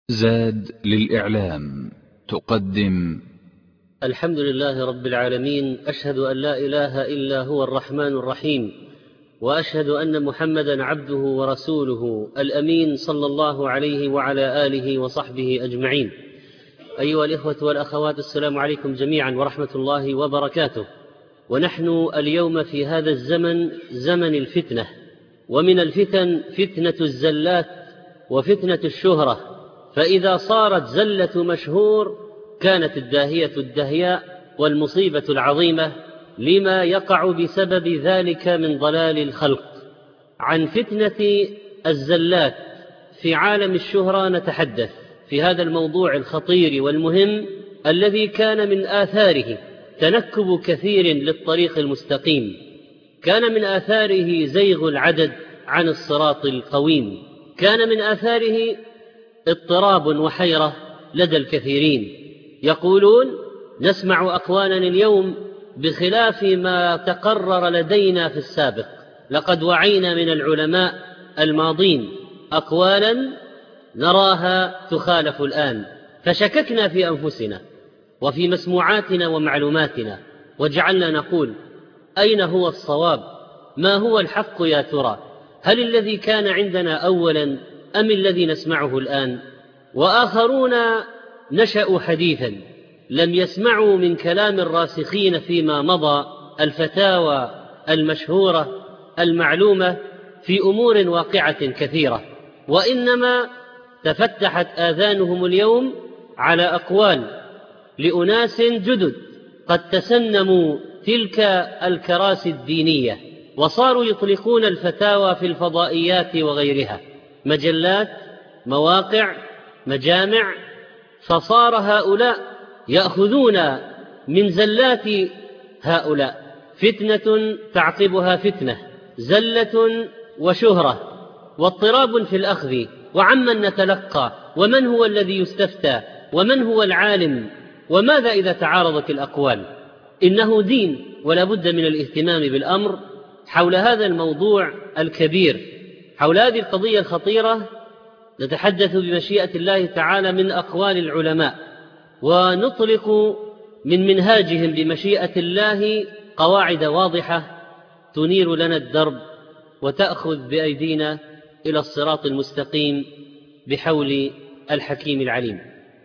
زاد للإعلام تقدم. الحمد لله رب العالمين، أشهد أن لا إله إلا هو الرحمن الرحيم، وأشهد أن محمدا عبده ورسوله الأمين صلى الله عليه وعلى آله وصحبه أجمعين. أيها الإخوة والأخوات، السلام عليكم جميعا ورحمة الله وبركاته. ونحن اليوم في هذا الزمن، زمن الفتنة، ومن الفتن فتنة الزلات وفتنة الشهرة. فإذا صارت زلة مشهور كانت الداهية الدهياء والمصيبة العظيمة لما يقع بسبب ذلك من ضلال الخلق. عن فتنة الزلات في عالم الشهرة نتحدث في هذا الموضوع الخطير والمهم الذي كان من آثاره تنكب كثير للطريق المستقيم، كان من آثاره زيغ العدد عن الصراط القويم، كان من آثاره اضطراب وحيرة لدى الكثيرين. يقولون نسمع أقوالا اليوم بخلاف ما تقرر لدينا في السابق. لقد وعينا من العلماء الماضين أقوالا نراها تخالف الآن، فشككنا في أنفسنا وفي مسموعاتنا ومعلوماتنا، وجعلنا نقول أين هو الصواب؟ ما هو الحق يا ترى؟ هل الذي كان عندنا أولا أم الذي نسمعه الآن؟ وآخرون نشأوا حديثا لم يسمعوا من كلام الراسخين فيما مضى الفتاوى المشهورة المعلومة في أمور واقعة كثيرة، وإنما تفتحت آذانهم اليوم على أقوال لأناس جدد قد تسنموا تلك الكراسي الدينية وصاروا يطلقون الفتاوى في الفضائيات وغيرها، مجلات، مواقع، مجامع. فصار هؤلاء يأخذون من زلات هؤلاء فتنة تعقبها فتنة، زلة وشهرة واضطراب في الأخذ، وعمن نتلقى، ومن هو الذي يستفتى، ومن هو العالم، وماذا إذا تعارضت الأقوال؟ إنه دين، ولا بد من الاهتمام بالأمر حول هذا الموضوع الكبير، حول هذه القضية الخطيرة. نتحدث بمشيئة الله تعالى من أقوال العلماء، ونطلق من منهاجهم بمشيئة الله قواعد واضحة تنير لنا الدرب وتأخذ بأيدينا إلى الصراط المستقيم بحول الحكيم العليم.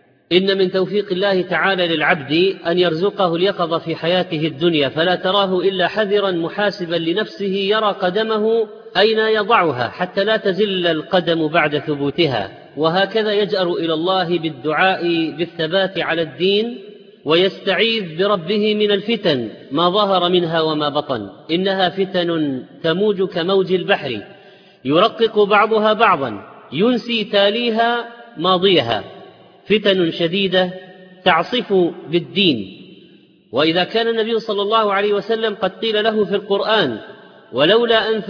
إن من توفيق الله تعالى للعبد أن يرزقه اليقظة في حياته الدنيا، فلا تراه إلا حذرا محاسبا لنفسه يرى قدمه أين يضعها حتى لا تزل القدم بعد ثبوتها، وهكذا يجأر إلى الله بالدعاء بالثبات على الدين، ويستعيذ بربه من الفتن ما ظهر منها وما بطن. إنها فتن تموج كموج البحر يرقق بعضها بعضا ينسي تاليها ماضيها، فتن شديدة تعصف بالدين. وإذا كان النبي صلى الله عليه وسلم قد قيل له في القرآن ولولا أن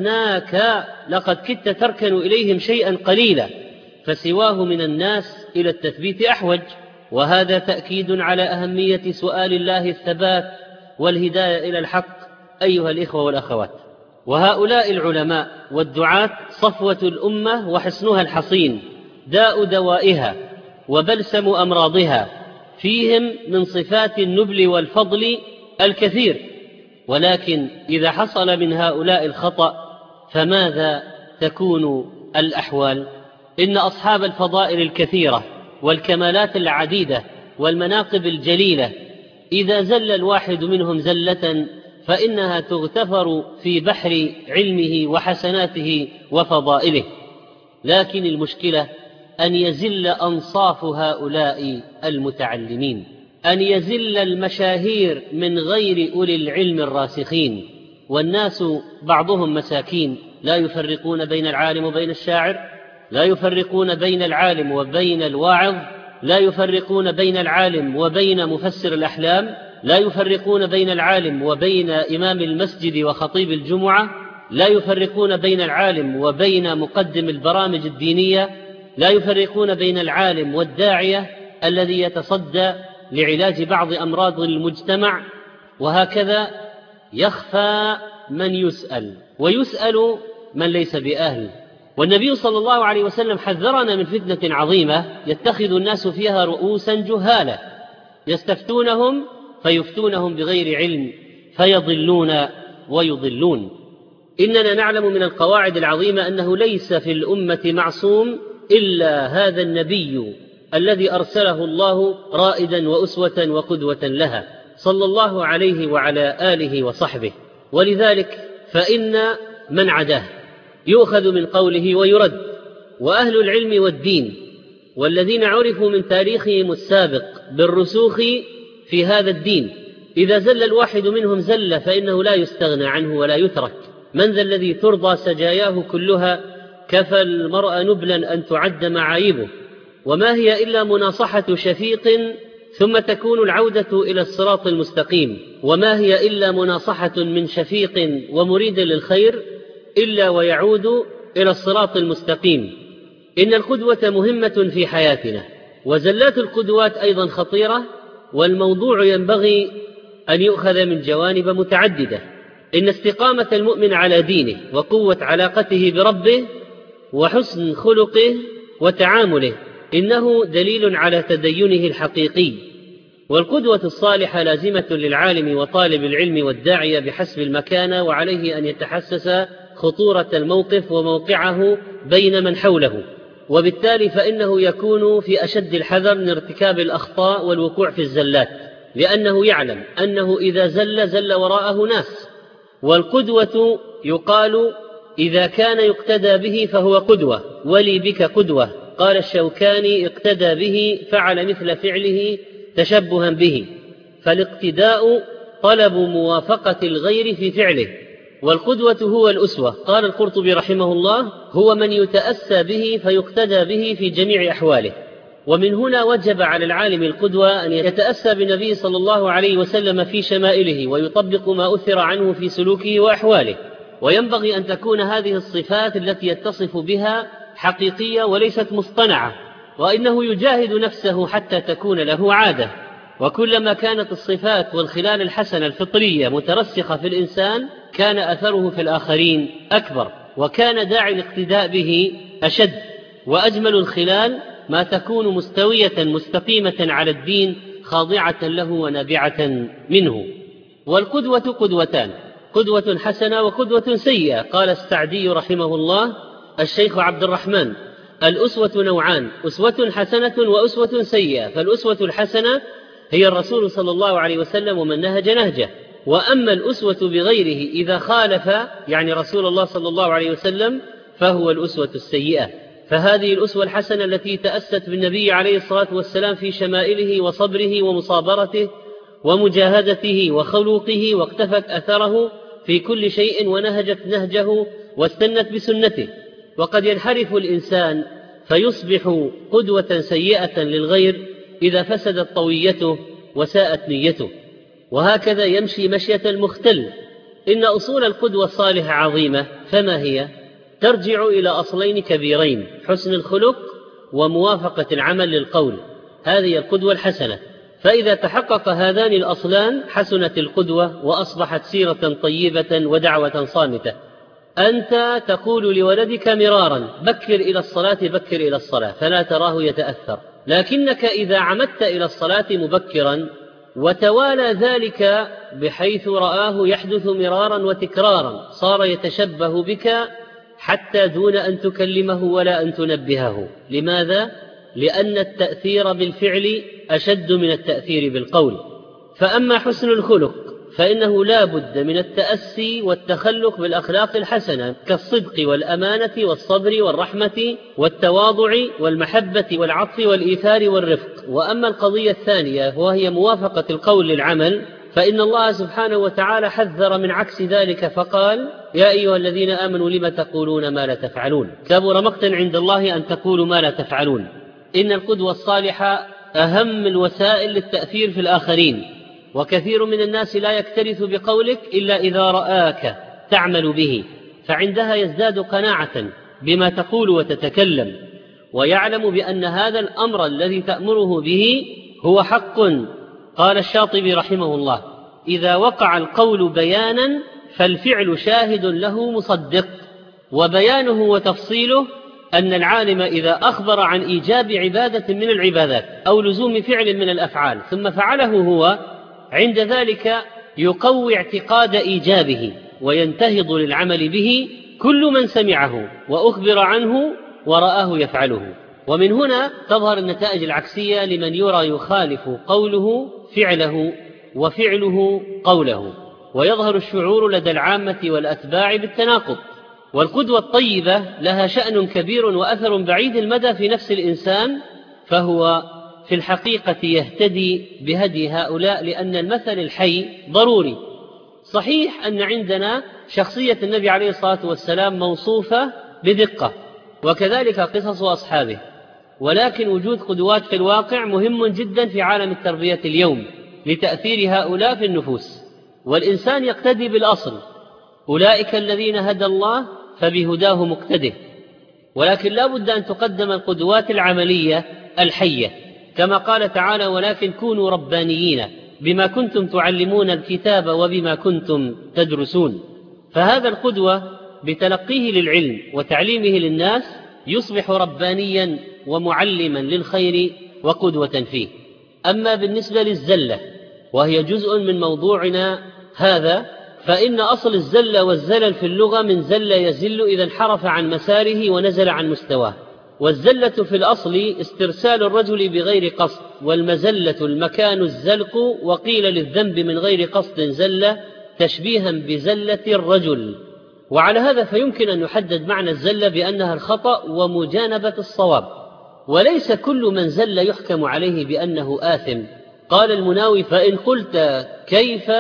ثبتناك لقد كدت تركن إليهم شيئا قليلا، فسواه من الناس إلى التثبيت أحوج. وهذا تأكيد على أهمية سؤال الله الثبات والهداية إلى الحق أيها الإخوة والأخوات. وهؤلاء العلماء والدعاة صفوة الأمة وحصنها الحصين، داء دوائها وبلسم أمراضها، فيهم من صفات النبل والفضل الكثير. ولكن إذا حصل من هؤلاء الخطأ فماذا تكون الأحوال؟ إن أصحاب الفضائل الكثيرة والكمالات العديدة والمناقب الجليلة إذا زل الواحد منهم زلة فإنها تغتفر في بحر علمه وحسناته وفضائله. لكن المشكلة أن يزل أنصاف هؤلاء المتعلمين، أن يزل المشاهير من غير أولي العلم الراسخين، والناس بعضهم مساكين لا يفرقون بين العالم وبين الشاعر، لا يفرقون بين العالم وبين الواعظ، لا يفرقون بين العالم وبين مفسر الأحلام، لا يفرقون بين العالم وبين إمام المسجد وخطيب الجمعة، لا يفرقون بين العالم وبين مقدم البرامج الدينية، لا يفرقون بين العالم والداعية الذي يتصدى لعلاج بعض أمراض المجتمع. وهكذا يخفى من يسأل ويسأل من ليس بأهل، والنبي صلى الله عليه وسلم حذرنا من فتنة عظيمة يتخذ الناس فيها رؤوسا جهالا يستفتونهم فيفتونهم بغير علم فيضلون ويضلون. إننا نعلم من القواعد العظيمة أنه ليس في الأمة معصوم إلا هذا النبي الذي أرسله الله رائدا وأسوة وقدوة لها صلى الله عليه وعلى آله وصحبه. ولذلك فإن من عداه يؤخذ من قوله ويرد. وأهل العلم والدين والذين عرفوا من تاريخهم السابق بالرسوخ في هذا الدين إذا زل الواحد منهم زل فإنه لا يستغنى عنه ولا يترك. من ذا الذي ترضى سجاياه كلها كفى المرء نبلا أن تعد معايبه. وما هي إلا مناصحة شفيق ثم تكون العودة إلى الصراط المستقيم. وما هي إلا مناصحة من شفيق ومريد للخير إلا ويعود إلى الصراط المستقيم. إن القدوة مهمة في حياتنا، وزلات القدوات أيضا خطيرة، والموضوع ينبغي أن يؤخذ من جوانب متعددة. إن استقامة المؤمن على دينه وقوة علاقته بربه وحسن خلقه وتعامله إنه دليل على تدينه الحقيقي. والقدوة الصالحة لازمة للعالم وطالب العلم والداعية بحسب المكانة، وعليه أن يتحسس خطورة الموقف وموقعه بين من حوله، وبالتالي فإنه يكون في أشد الحذر من ارتكاب الأخطاء والوقوع في الزلات، لأنه يعلم أنه إذا زل وراءه ناس. والقدوة يقال إذا كان يقتدى به فهو قدوة. ولي بك قدوة، قال الشوكاني اقتدى به فعل مثل فعله تشبها به. فالاقتداء طلب موافقة الغير في فعله، والقدوة هو الأسوة. قال القرطبي رحمه الله هو من يتأسى به فيقتدى به في جميع أحواله. ومن هنا وجب على العالم القدوة أن يتأسى بالنبي صلى الله عليه وسلم في شمائله ويطبق ما أثر عنه في سلوكه وأحواله. وينبغي أن تكون هذه الصفات التي يتصف بها حقيقية وليست مصطنعة، وإنه يجاهد نفسه حتى تكون له عادة. وكلما كانت الصفات والخلال الحسنة الفطرية مترسخة في الإنسان كان أثره في الآخرين أكبر، وكان داعي الاقتداء به أشد. وأجمل الخلال ما تكون مستوية مستقيمة على الدين خاضعة له ونابعة منه. والقدوة قدوتان، قدوة حسنة وقدوة سيئة. قال السعدي رحمه الله الشيخ عبد الرحمن الأسوة نوعان، أسوة حسنة وأسوة سيئة. فالأسوة الحسنة هي الرسول صلى الله عليه وسلم ومن نهج نهجه. وأما الأسوة بغيره إذا خالف يعني رسول الله صلى الله عليه وسلم فهو الأسوة السيئة. فهذه الأسوة الحسنة التي تأست بالنبي عليه الصلاة والسلام في شمائله وصبره ومصابرته ومجاهدته وخلوقه، واقتفت أثره في كل شيء ونهجت نهجه واستنت بسنته. وقد ينحرف الإنسان فيصبح قدوة سيئة للغير إذا فسدت طويته وساءت نيته، وهكذا يمشي مشية المختل. إن أصول القدوة الصالحة عظيمة، فما هي؟ ترجع إلى أصلين كبيرين: حسن الخلق وموافقة العمل للقول. هذه القدوة الحسنة. فإذا تحقق هذان الأصلان حسنت القدوة وأصبحت سيرة طيبة ودعوة صامتة. أنت تقول لولدك مرارا: بكر إلى الصلاة بكر إلى الصلاة، فلا تراه يتأثر. لكنك إذا عمدت إلى الصلاة مبكرا وتوالى ذلك بحيث رآه يحدث مرارا وتكرارا صار يتشبه بك حتى دون أن تكلمه ولا أن تنبهه. لماذا؟ لأن التأثير بالفعل أشد من التأثير بالقول. فأما حسن الخلق فإنه لا بد من التأسي والتخلق بالأخلاق الحسنة كالصدق والأمانة والصبر والرحمة والتواضع والمحبة والعطف والإيثار والرفق. وأما القضية الثانية وهي موافقة القول للعمل فإن الله سبحانه وتعالى حذر من عكس ذلك فقال: يا أيها الذين آمنوا لم تقولون ما لا تفعلون، كبر مقتا عند الله أن تقولوا ما لا تفعلون. إن القدوة الصالحة أهم الوسائل للتأثير في الآخرين، وكثير من الناس لا يكترث بقولك إلا إذا رآك تعمل به، فعندها يزداد قناعة بما تقول وتتكلم، ويعلم بأن هذا الأمر الذي تأمره به هو حق. قال الشاطبي رحمه الله: إذا وقع القول بيانا فالفعل شاهد له مصدق. وبيانه وتفصيله أن العالم إذا أخبر عن إيجاب عبادة من العبادات أو لزوم فعل من الأفعال ثم فعله هو، عند ذلك يقوي اعتقاد إيجابه وينتهض للعمل به كل من سمعه وأخبر عنه ورآه يفعله. ومن هنا تظهر النتائج العكسية لمن يرى يخالف قوله فعله وفعله قوله، ويظهر الشعور لدى العامة والأتباع بالتناقض. والقدوة الطيبة لها شأن كبير وأثر بعيد المدى في نفس الإنسان، فهو في الحقيقة يهتدي بهدي هؤلاء، لأن المثل الحي ضروري. صحيح أن عندنا شخصية النبي عليه الصلاة والسلام موصوفة بدقة، وكذلك قصص أصحابه، ولكن وجود قدوات في الواقع مهم جدا في عالم التربية اليوم لتأثير هؤلاء في النفوس. والإنسان يقتدي بالأصل، أولئك الذين هدى الله فبهداه مقتده، ولكن لا بد أن تقدم القدوات العملية الحية، كما قال تعالى: ولكن كونوا ربانيين بما كنتم تعلمون الكتاب وبما كنتم تدرسون. فهذا القدوة بتلقيه للعلم وتعليمه للناس يصبح ربانيا ومعلما للخير وقدوة فيه. أما بالنسبة للزلة، وهي جزء من موضوعنا هذا، فإن أصل الزلة والزلل في اللغة من زل يزل إذا انحرف عن مساره ونزل عن مستواه. والزلة في الأصل استرسال الرجل بغير قصد، والمزلة المكان الزلق، وقيل للذنب من غير قصد زلة تشبيها بزلة الرجل. وعلى هذا فيمكن أن يحدد معنى الزلة بأنها الخطأ ومجانبة الصواب، وليس كل من زل يحكم عليه بأنه آثم. قال المناوي: فإن قلت كيف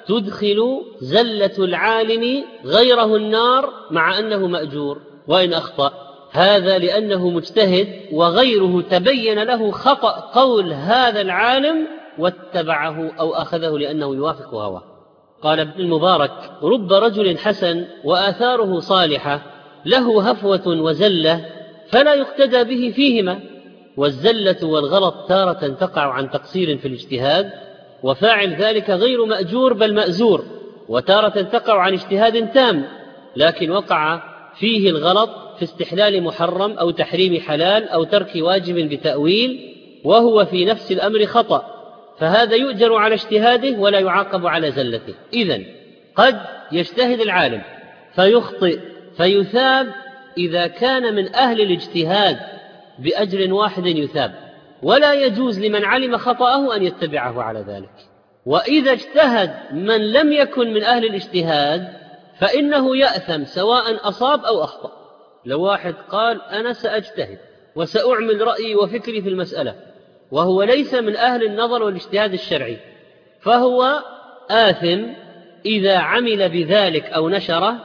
تدخل زلة العالم غيره النار مع أنه مأجور وإن أخطأ؟ هذا لأنه مجتهد وغيره تبين له خطأ قول هذا العالم واتبعه أو أخذه لأنه يوافق هواه. قال ابن المبارك: رب رجل حسن وآثاره صالحة له هفوة وزلة فلا يقتدى به فيهما. والزلة والغلط تارة تقع عن تقصير في الاجتهاد وفاعل ذلك غير مأجور بل مأزور، وتارة تقع عن اجتهاد تام لكن وقع فيه الغلط في استحلال محرم أو تحريم حلال أو ترك واجب بتأويل وهو في نفس الأمر خطأ، فهذا يؤجر على اجتهاده ولا يعاقب على زلته. إذن قد يجتهد العالم فيخطئ فيثاب إذا كان من أهل الاجتهاد بأجر واحد يثاب، ولا يجوز لمن علم خطأه أن يتبعه على ذلك. وإذا اجتهد من لم يكن من أهل الاجتهاد فإنه يأثم سواء أصاب أو أخطأ. لو واحد قال أنا سأجتهد وسأعمل رأيي وفكري في المسألة وهو ليس من أهل النظر والاجتهاد الشرعي، فهو آثم إذا عمل بذلك أو نشره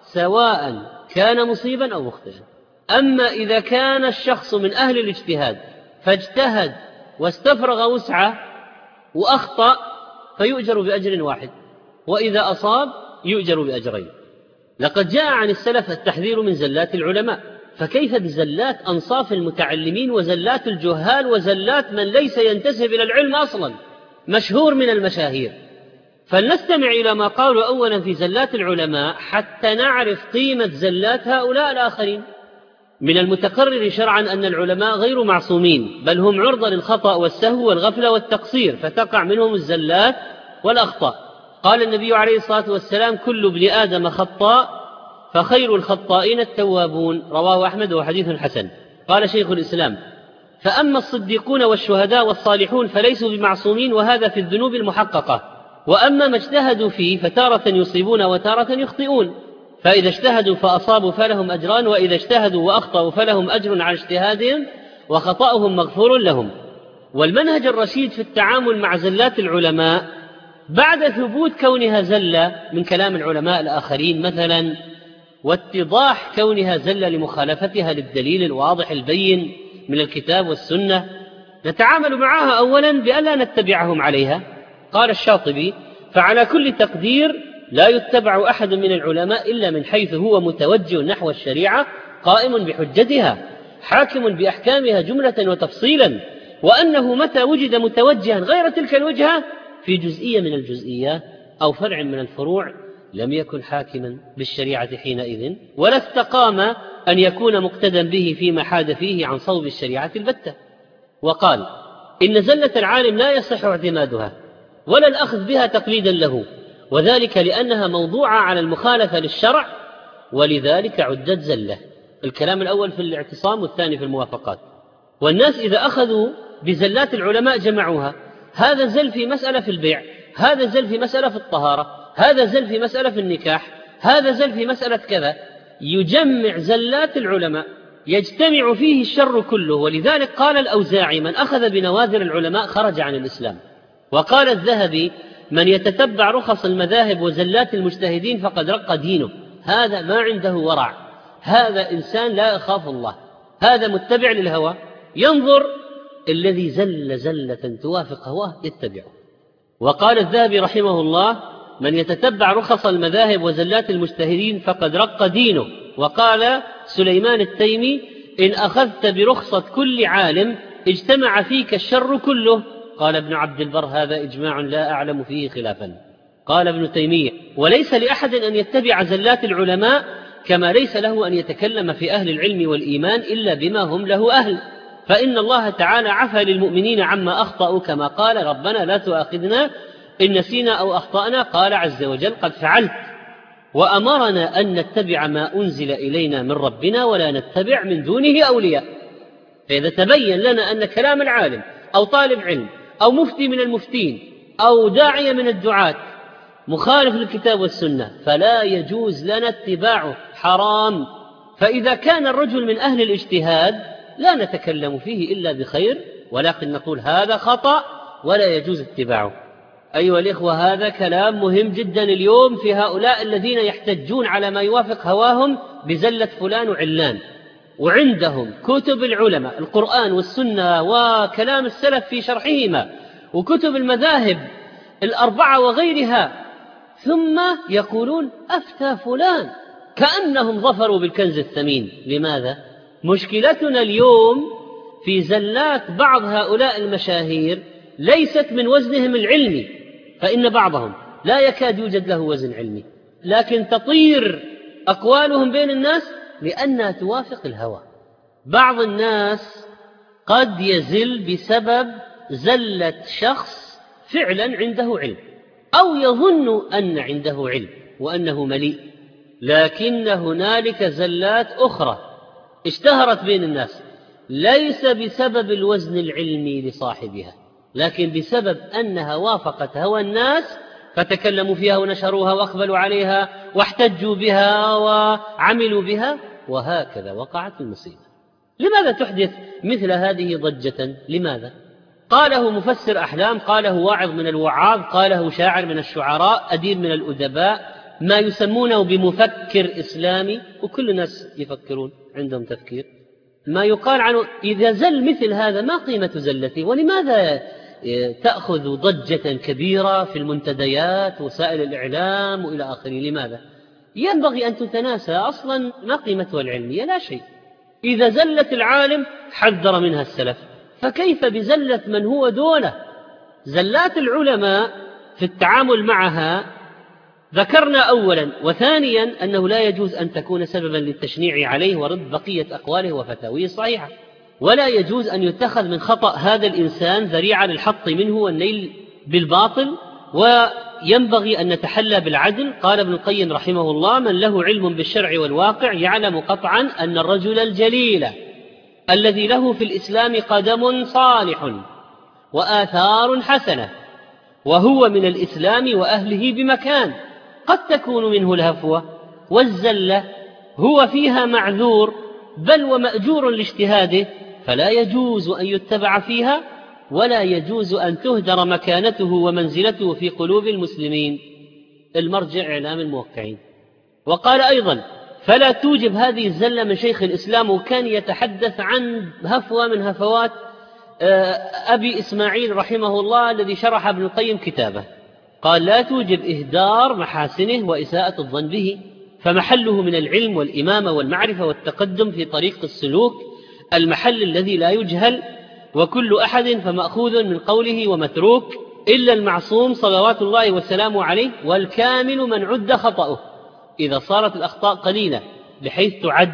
سواء كان مصيبا أو مخطئا. أما إذا كان الشخص من أهل الاجتهاد فاجتهد واستفرغ وسعه وأخطأ فيؤجر بأجر واحد، وإذا أصاب يؤجر بأجرين. لقد جاء عن السلف التحذير من زلات العلماء، فكيف بزلات أنصاف المتعلمين وزلات الجهال وزلات من ليس ينتسب إلى العلم أصلا، مشهور من المشاهير. فلنستمع إلى ما قالوا أولا في زلات العلماء حتى نعرف قيمة زلات هؤلاء الآخرين. من المتقرر شرعا أن العلماء غير معصومين، بل هم عرضة للخطأ والسهو والغفلة والتقصير، فتقع منهم الزلات والأخطاء. قال النبي عليه الصلاة والسلام: كل ابن آدم خطاء فخير الخطائين التوابون، رواه أحمد وحديث حسن. قال شيخ الإسلام: فأما الصديقون والشهداء والصالحون فليسوا بمعصومين، وهذا في الذنوب المحققة، وأما ما اجتهدوا فيه فتارة يصيبون وتارة يخطئون، فإذا اجتهدوا فأصابوا فلهم أجران، وإذا اجتهدوا وأخطأوا فلهم أجر على اجتهادهم وخطأهم مغفور لهم. والمنهج الرشيد في التعامل مع زلات العلماء بعد ثبوت كونها زلة من كلام العلماء الآخرين مثلا، واتضاح كونها زلة لمخالفتها للدليل الواضح البين من الكتاب والسنة، نتعامل معها أولا بألا نتبعهم عليها. قال الشاطبي: فعلى كل تقدير لا يتبع أحد من العلماء إلا من حيث هو متوجه نحو الشريعة قائم بحجتها حاكم بأحكامها جملة وتفصيلا، وأنه متى وجد متوجها غير تلك الوجهة في جزئية من الجزئيات أو فرع من الفروع لم يكن حاكما بالشريعة حينئذ، ولا استقام أن يكون مقتدا به فيما حاد فيه عن صوب الشريعة البتة. وقال إن زلة العالم لا يصح اعتمادها ولا الأخذ بها تقليدا له، وذلك لأنها موضوعة على المخالفة للشرع، ولذلك عدت زلة. الكلام الأول في الاعتصام والثاني في الموافقات. والناس إذا أخذوا بزلات العلماء جمعوها، هذا زل في مسألة في البيع، هذا زل في مسألة في الطهارة، هذا زل في مسألة في النكاح، هذا زل في مسألة كذا، يجمع زلات العلماء يجتمع فيه الشر كله. ولذلك قال الأوزاعي من أخذ بنواذر العلماء خرج عن الإسلام. وقال الذهبي من يتتبع رخص المذاهب وزلات المجتهدين فقد رق دينه. هذا ما عنده ورع، هذا إنسان لا يخاف الله، هذا متبع للهوى، ينظر الذي زل زلة توافق هواه يتبعه. وقال الذهبي رحمه الله من يتتبع رخص المذاهب وزلات المجتهدين فقد رق دينه. وقال سليمان التيمي إن أخذت برخصة كل عالم اجتمع فيك الشر كله. قال ابن عبد البر هذا إجماع لا أعلم فيه خلافا. قال ابن تيمية وليس لأحد أن يتبع زلات العلماء كما ليس له أن يتكلم في أهل العلم والإيمان إلا بما هم له أهل، فإن الله تعالى عفى للمؤمنين عما أخطأوا كما قال ربنا لا تؤاخذنا إن نسينا أو أخطأنا، قال عز وجل قد فعلت، وأمرنا أن نتبع ما أنزل إلينا من ربنا ولا نتبع من دونه أولياء. فإذا تبين لنا أن كلام العالم أو طالب علم أو مفتي من المفتين أو داعية من الدعاة مخالف للكتاب والسنة فلا يجوز لنا اتباعه، حرام. فإذا كان الرجل من أهل الاجتهاد لا نتكلم فيه إلا بخير، ولكن نقول هذا خطأ ولا يجوز اتباعه. أيها الإخوة هذا كلام مهم جدا اليوم في هؤلاء الذين يحتجون على ما يوافق هواهم بزلة فلان وعلان، وعندهم كتب العلماء القرآن والسنة وكلام السلف في شرحهما وكتب المذاهب الأربعة وغيرها، ثم يقولون أفتى فلان كأنهم ظفروا بالكنز الثمين. لماذا؟ مشكلتنا اليوم في زلات بعض هؤلاء المشاهير ليست من وزنهم العلمي، فإن بعضهم لا يكاد يوجد له وزن علمي، لكن تطير أقوالهم بين الناس لأنها توافق الهوى. بعض الناس قد يزل بسبب زلة شخص فعلا عنده علم أو يظن أن عنده علم وأنه مليء، لكن هنالك زلات أخرى اشتهرت بين الناس ليس بسبب الوزن العلمي لصاحبها، لكن بسبب أنها وافقت هوى الناس فتكلموا فيها ونشروها وأقبلوا عليها واحتجوا بها وعملوا بها، وهكذا وقعت المصيبة. لماذا تحدث مثل هذه ضجة؟ لماذا؟ قاله مفسر أحلام، قاله واعظ من الوعاظ، قاله شاعر من الشعراء، أديب من الأدباء، ما يسمونه بمفكر إسلامي، وكل الناس يفكرون عندهم تفكير. ما يقال عنه إذا زل مثل هذا ما قيمة زلته؟ ولماذا تأخذ ضجة كبيرة في المنتديات وسائل الإعلام وإلى آخره؟ لماذا؟ ينبغي أن تتناسى أصلا ما قيمتها العلمية؟ لا شيء. إذا زلت العالم حذر منها السلف، فكيف بزلة من هو دونه؟ زلات العلماء في التعامل معها ذكرنا أولا، وثانيا أنه لا يجوز أن تكون سببا للتشنيع عليه ورد بقية أقواله وفتاويه الصحيحة، ولا يجوز أن يتخذ من خطأ هذا الإنسان ذريعة للحط منه والنيل بالباطل، وينبغي أن نتحلى بالعدل. قال ابن القيم رحمه الله من له علم بالشرع والواقع يعلم قطعا أن الرجل الجليل الذي له في الإسلام قدم صالح وآثار حسنة وهو من الإسلام وأهله بمكان قد تكون منه الهفوة والزلة هو فيها معذور بل ومأجور لاجتهاده، فلا يجوز أن يتبع فيها ولا يجوز أن تهدر مكانته ومنزلته في قلوب المسلمين. المرجع إعلام الموقعين. وقال أيضا فلا توجب هذه الزلة من شيخ الإسلام، وكان يتحدث عن هفوة من هفوات أبي إسماعيل رحمه الله الذي شرح ابن القيم كتابه، قال لا توجب إهدار محاسنه وإساءة الظن به، فمحله من العلم والإمامة والمعرفة والتقدم في طريق السلوك، المحل الذي لا يجهل، وكل أحد فمأخوذ من قوله ومتروك، إلا المعصوم صلوات الله وسلامه عليه، والكامل من عد خطأه. إذا صارت الأخطاء قليلة بحيث تعد،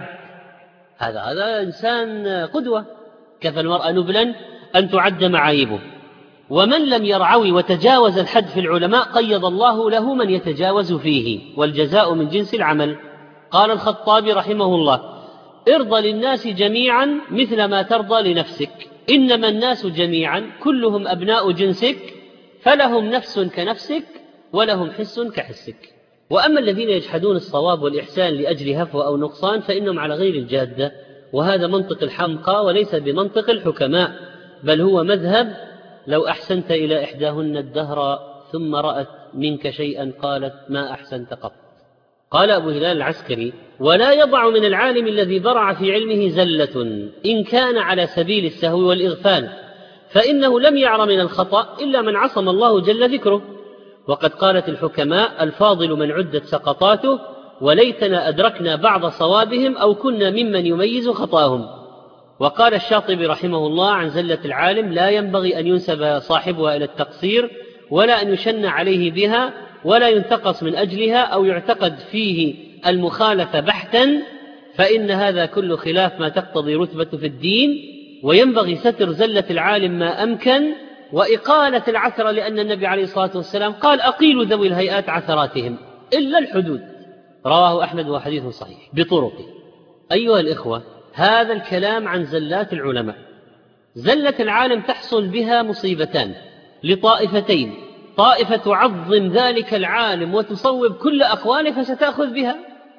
هذا إنسان قدوة، كفى المرء نبلا أن تعد معايبه. ومن لم يرعوي وتجاوز الحد في العلماء قيض الله له من يتجاوز فيه، والجزاء من جنس العمل. قال الخطابي رحمه الله: ارضى للناس جميعا مثل ما ترضى لنفسك، إنما الناس جميعا كلهم أبناء جنسك، فلهم نفس كنفسك ولهم حس كحسك. وأما الذين يجحدون الصواب والإحسان لأجل هفوة أو نقصان فإنهم على غير الجادة، وهذا منطق الحمقى وليس بمنطق الحكماء، بل هو مذهب لو أحسنت إلى إحداهن الدهر ثم رأت منك شيئا قالت ما أحسنت قط. قال أبو هلال العسكري: ولا يضع من العالم الذي برع في علمه زلة إن كان على سبيل السهو والإغفال، فإنه لم يعر من الخطأ إلا من عصم الله جل ذكره. وقد قالت الحكماء: الفاضل من عدت سقطاته، وليتنا أدركنا بعض صوابهم أو كنا ممن يميز خطاهم. وقال الشاطبي رحمه الله عن زلة العالم: لا ينبغي أن ينسب صاحبها إلى التقصير، ولا أن يشن عليه بها، ولا ينتقص من أجلها أو يعتقد فيه المخالفة بحتا، فإن هذا كل خلاف ما تقتضي رتبة في الدين. وينبغي ستر زلة العالم ما أمكن، وإقالة العثرة، لأن النبي عليه الصلاة والسلام قال: أقيلوا ذوي الهيئات عثراتهم إلا الحدود. رواه أحمد وحديث صحيح بطرقه. أيها الإخوة، هذا الكلام عن زلات العلماء. زلة العالم تحصل بها مصيبتان لطائفتين: طائفة تعظم ذلك العالم وتصوب كل أقواله فستأخذ بها،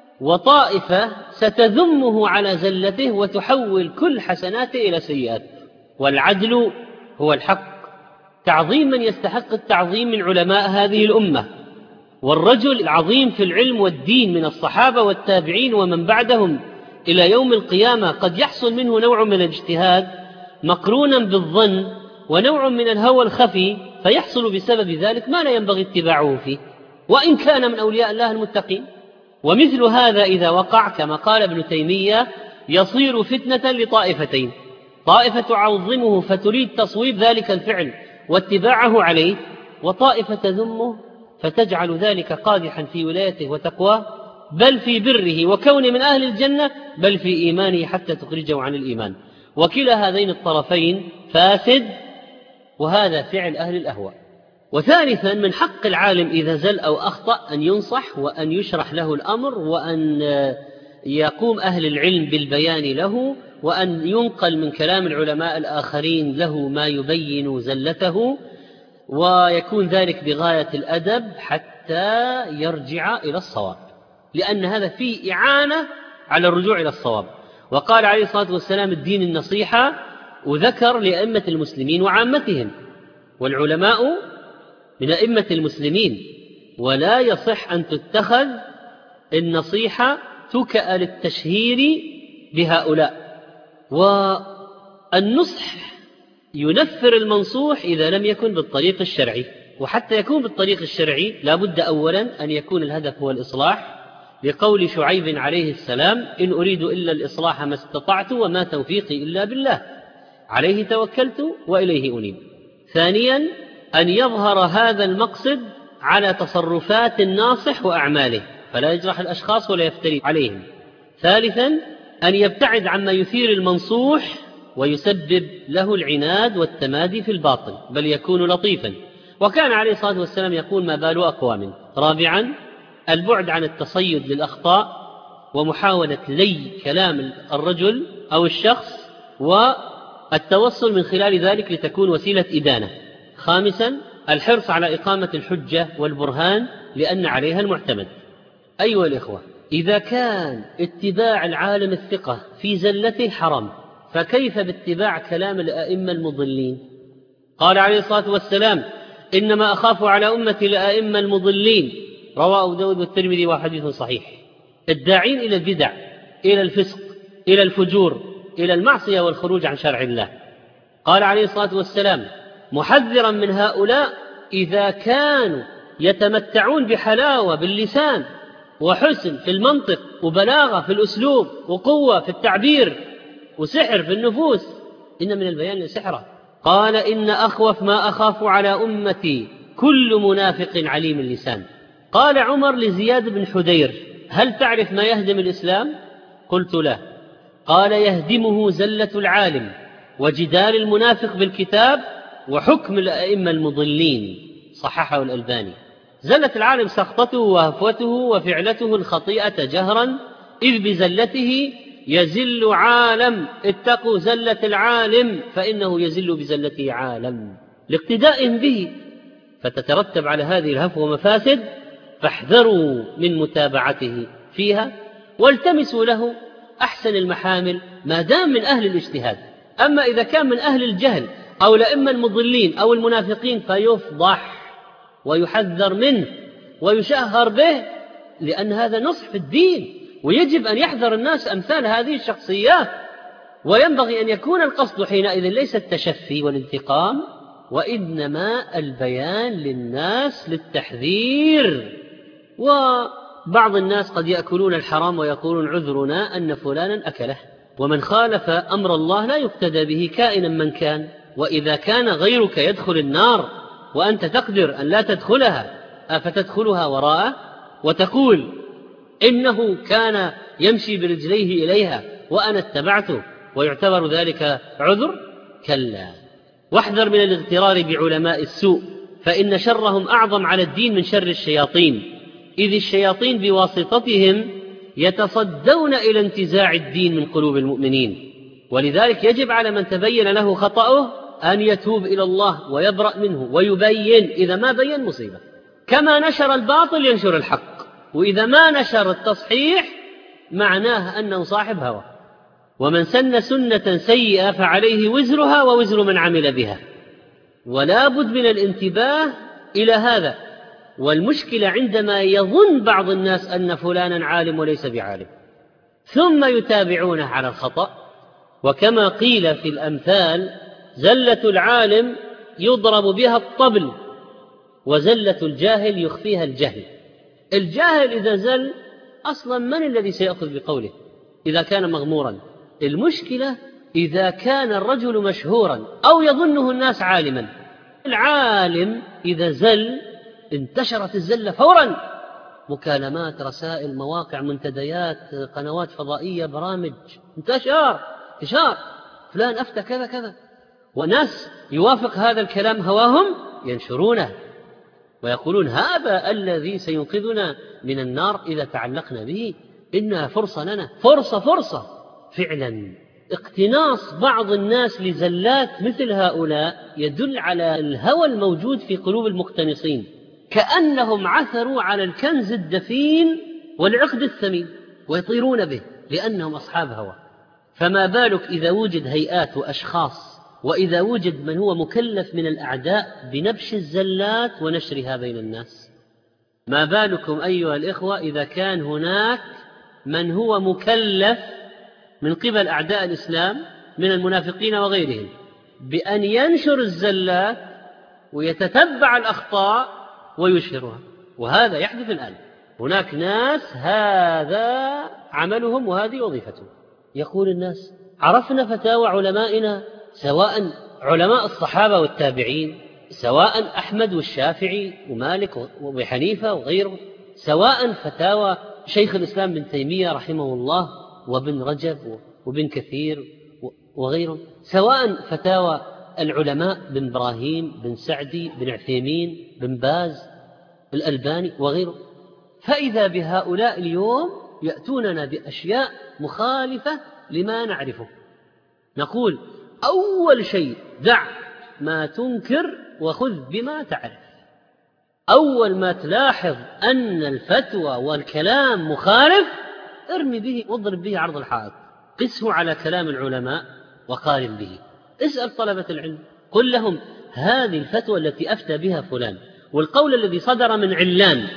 وطائفة ستذمه على زلته وتحول كل حسناته إلى سيئات. والعدل هو الحق، تعظيم من يستحق التعظيم من علماء هذه الأمة، والرجل العظيم في العلم والدين من الصحابة والتابعين ومن بعدهم إلى يوم القيامة قد يحصل منه نوع من الاجتهاد مقرونا بالظن ونوع من الهوى الخفي، فيحصل بسبب ذلك ما لا ينبغي اتباعه فيه، وإن كان من أولياء الله المتقين. ومثل هذا إذا وقع كما قال ابن تيمية يصير فتنة لطائفتين: طائفة تعظمه فتريد تصويب ذلك الفعل واتباعه عليه، وطائفة تذمه فتجعل ذلك قادحا في ولايته وتقواه، بل في بره وكونه من أهل الجنة، بل في إيمانه حتى تخرجه عن الإيمان. وكلا هذين الطرفين فاسد، وهذا فعل أهل الأهواء. وثالثا، من حق العالم إذا زل أو أخطأ أن ينصح وأن يشرح له الأمر، وأن يقوم أهل العلم بالبيان له، وأن ينقل من كلام العلماء الآخرين له ما يبين زلته، ويكون ذلك بغاية الأدب حتى يرجع إلى الصواب، لأن هذا فيه إعانة على الرجوع إلى الصواب. وقال عليه الصلاة والسلام: الدين النصيحة، وذكر لأئمة المسلمين وعامتهم، والعلماء من أئمة المسلمين، ولا يصح أن تتخذ النصيحة تكأ للتشهير بهؤلاء. والنصح ينفر المنصوح إذا لم يكن بالطريق الشرعي، وحتى يكون بالطريق الشرعي لا بد أولا أن يكون الهدف هو الإصلاح، لقول شعيب عليه السلام: إن أريد إلا الإصلاح ما استطعت وما توفيقي إلا بالله، عليه توكلت وإليه أنيب. ثانيا، أن يظهر هذا المقصد على تصرفات الناصح وأعماله، فلا يجرح الأشخاص ولا يفتري عليهم. ثالثا، أن يبتعد عما يثير المنصوح ويسبب له العناد والتمادي في الباطل، بل يكون لطيفا. وكان عليه الصلاة والسلام يقول: ما بال أقوام. رابعا، البعد عن التصيد للأخطاء ومحاولة لي كلام الرجل أو الشخص، والتوصل من خلال ذلك لتكون وسيلة إدانة. خامسا، الحرص على إقامة الحجة والبرهان لأن عليها المعتمد. أيها الإخوة، إذا كان اتباع العالم الثقة في زلته حرام، فكيف باتباع كلام الأئمة المضلين؟ قال عليه الصلاة والسلام: إنما أخاف على أمتي الأئمة المضلين، رواه أبو داود والترمذي وحديث صحيح. الداعين إلى البدع، إلى الفسق، إلى الفجور، إلى المعصية والخروج عن شرع الله. قال عليه الصلاة والسلام محذرا من هؤلاء: إذا كانوا يتمتعون بحلاوة باللسان وحسن في المنطق وبلاغة في الأسلوب وقوة في التعبير وسحر في النفوس، إن من البيان لسحرة. قال إن أخوف ما أخاف على أمتي كل منافق عليم اللسان. قال عمر لزياد بن حدير: هل تعرف ما يهدم الإسلام؟ قلت لا. قال: يهدمه زلة العالم وجدال المنافق بالكتاب وحكم الأئمة المضلين. صححه الألباني. زلة العالم سخطته وهفوته وفعلته الخطيئة جهرا، إذ بزلته يزل عالم. اتقوا زلة العالم فإنه يزل بزلته عالم، لاقتداء به، فتترتب على هذه الهفوة مفاسد، فاحذروا من متابعته فيها والتمسوا له أحسن المحامل ما دام من أهل الاجتهاد. أما إذا كان من أهل الجهل أو الأئمة المضلين أو المنافقين فيفضح ويحذر منه ويشهر به، لأن هذا نصح في الدين، ويجب أن يحذر الناس أمثال هذه الشخصيات. وينبغي أن يكون القصد حينئذ ليس التشفي والانتقام، وإنما البيان للناس للتحذير. وبعض الناس قد يأكلون الحرام ويقولون عذرنا أن فلانا أكله، ومن خالف أمر الله لا يقتدى به كائنا من كان. وإذا كان غيرك يدخل النار وأنت تقدر أن لا تدخلها، أفتدخلها وراءه وتقول إنه كان يمشي برجليه إليها وأنا اتبعته ويعتبر ذلك عذر؟ كلا. واحذر من الاغترار بعلماء السوء، فإن شرهم أعظم على الدين من شر الشياطين، إذ الشياطين بواسطتهم يتصدون إلى انتزاع الدين من قلوب المؤمنين. ولذلك يجب على من تبين له خطأه أن يتوب إلى الله ويبرأ منه ويبين. إذا ما بين مصيبة، كما نشر الباطل ينشر الحق، وإذا ما نشر التصحيح معناه أنه صاحب هوى. ومن سن سنة سيئة فعليه وزرها ووزر من عمل بها. ولا بد من الانتباه إلى هذا. والمشكلة عندما يظن بعض الناس أن فلانا عالم وليس بعالم، ثم يتابعونه على الخطأ. وكما قيل في الأمثال: زلة العالم يضرب بها الطبل، وزلة الجاهل يخفيها الجهل. الجاهل إذا زل أصلا من الذي سيأخذ بقوله إذا كان مغمورا؟ المشكلة إذا كان الرجل مشهورا أو يظنه الناس عالما. العالم إذا زل انتشرت الزلة فورا، مكالمات، رسائل، مواقع، منتديات، قنوات فضائية، برامج، انتشار فلان أفتى كذا كذا، وناس يوافق هذا الكلام هواهم ينشرونه ويقولون هذا الذي سينقذنا من النار إذا تعلقنا به، إنها فرصة لنا، فرصة. فعلا اقتناص بعض الناس لزلات مثل هؤلاء يدل على الهوى الموجود في قلوب المقتنصين، كأنهم عثروا على الكنز الدفين والعقد الثمين ويطيرون به لأنهم أصحاب هوى. فما بالك إذا وجد هيئات وأشخاص، وإذا وجد من هو مكلف من الأعداء بنبش الزلات ونشرها بين الناس؟ ما بالكم أيها الإخوة إذا كان هناك من هو مكلف من قبل أعداء الإسلام من المنافقين وغيرهم بأن ينشر الزلات ويتتبع الأخطاء ويشهرها. وهذا يحدث الآن. هناك ناس هذا عملهم وهذه وظيفتهم. يقول الناس: عرفنا فتاوى علمائنا، سواء علماء الصحابة والتابعين، سواء أحمد والشافعي ومالك وحنيفة وغيره، سواء فتاوى شيخ الإسلام بن تيمية رحمه الله وابن رجب وابن كثير وغيره، سواء فتاوى العلماء بن إبراهيم بن سعدي بن عثيمين بن باز الألباني وغيره. فإذا بهؤلاء اليوم يأتوننا بأشياء مخالفة لما نعرفه. نقول: أول شيء دع ما تنكر وخذ بما تعرف. أول ما تلاحظ أن الفتوى والكلام مخالف ارمي به واضرب به عرض الحائط، قسه على كلام العلماء وقارن به. اسأل طلبة العلم، قل لهم: هذه الفتوى التي أفتى بها فلان والقول الذي صدر من علان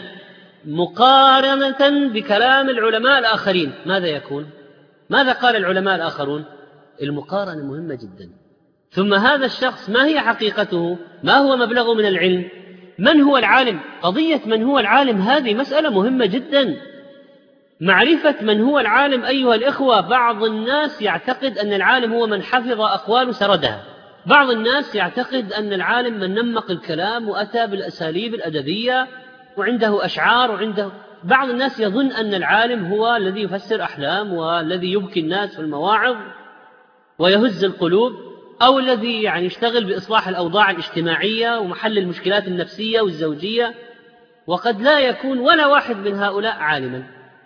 مقارنة بكلام العلماء الآخرين ماذا يكون؟ ماذا قال العلماء الآخرون؟ المقارنة مهمة جدا. ثم هذا الشخص ما هي حقيقته؟ ما هو مبلغه من العلم؟ من هو العالم؟ قضية من هو العالم هذه مسألة مهمة جدا. معرفة من هو العالم أيها الإخوة. بعض الناس يعتقد أن العالم هو من حفظ أقوال سردها، بعض الناس يعتقد أن العالم من نمق الكلام وأتى بالأساليب الأدبية وعنده أشعار بعض الناس يظن أن العالم هو الذي يفسر أحلام والذي يبكي الناس في المواعظ ويهز القلوب، أو الذي يشتغل بإصلاح الأوضاع الاجتماعية ومحل المشكلات النفسية والزوجية، وقد لا يكون ولا واحد من هؤلاء عالما.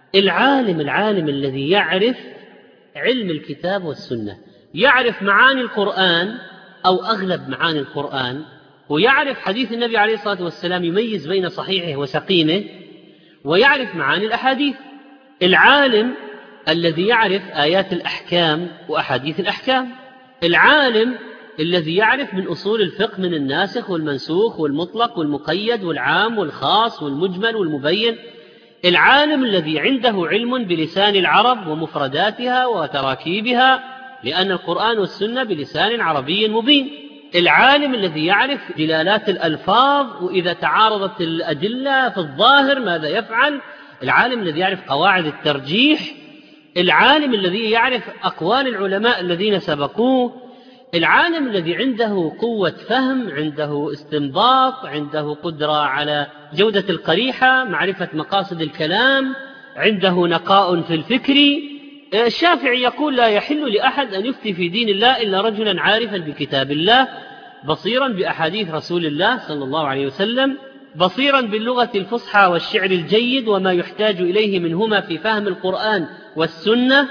العالم الذي يعرف علم الكتاب والسنة، يعرف معاني القرآن أو أغلب معاني القرآن، ويعرف حديث النبي عليه الصلاة والسلام، يميز بين صحيحه وسقيمه، ويعرف معاني الأحاديث. العالم الذي يعرف آيات الأحكام وأحاديث الأحكام، العالم الذي يعرف من أصول الفقه من الناسخ والمنسوخ والمطلق والمقيد والعام والخاص والمجمل والمبين، العالم الذي عنده علم بلسان العرب ومفرداتها وتراكيبها، لأن القرآن والسنة بلسان عربي مبين، العالم الذي يعرف دلالات الألفاظ وإذا تعارضت الأدلة في الظاهر ماذا يفعل، العالم الذي يعرف قواعد الترجيح، العالم الذي يعرف أقوال العلماء الذين سبقوه، العالم الذي عنده قوة فهم، عنده استنباط، عنده قدرة على جودة القريحة، معرفة مقاصد الكلام، عنده نقاء في الفكر. الشافعي يقول: لا يحل لأحد أن يفتي في دين الله إلا رجلا عارفا بكتاب الله، بصيرا بأحاديث رسول الله صلى الله عليه وسلم، بصيرا باللغة الفصحى والشعر الجيد وما يحتاج إليه منهما في فهم القرآن والسنة،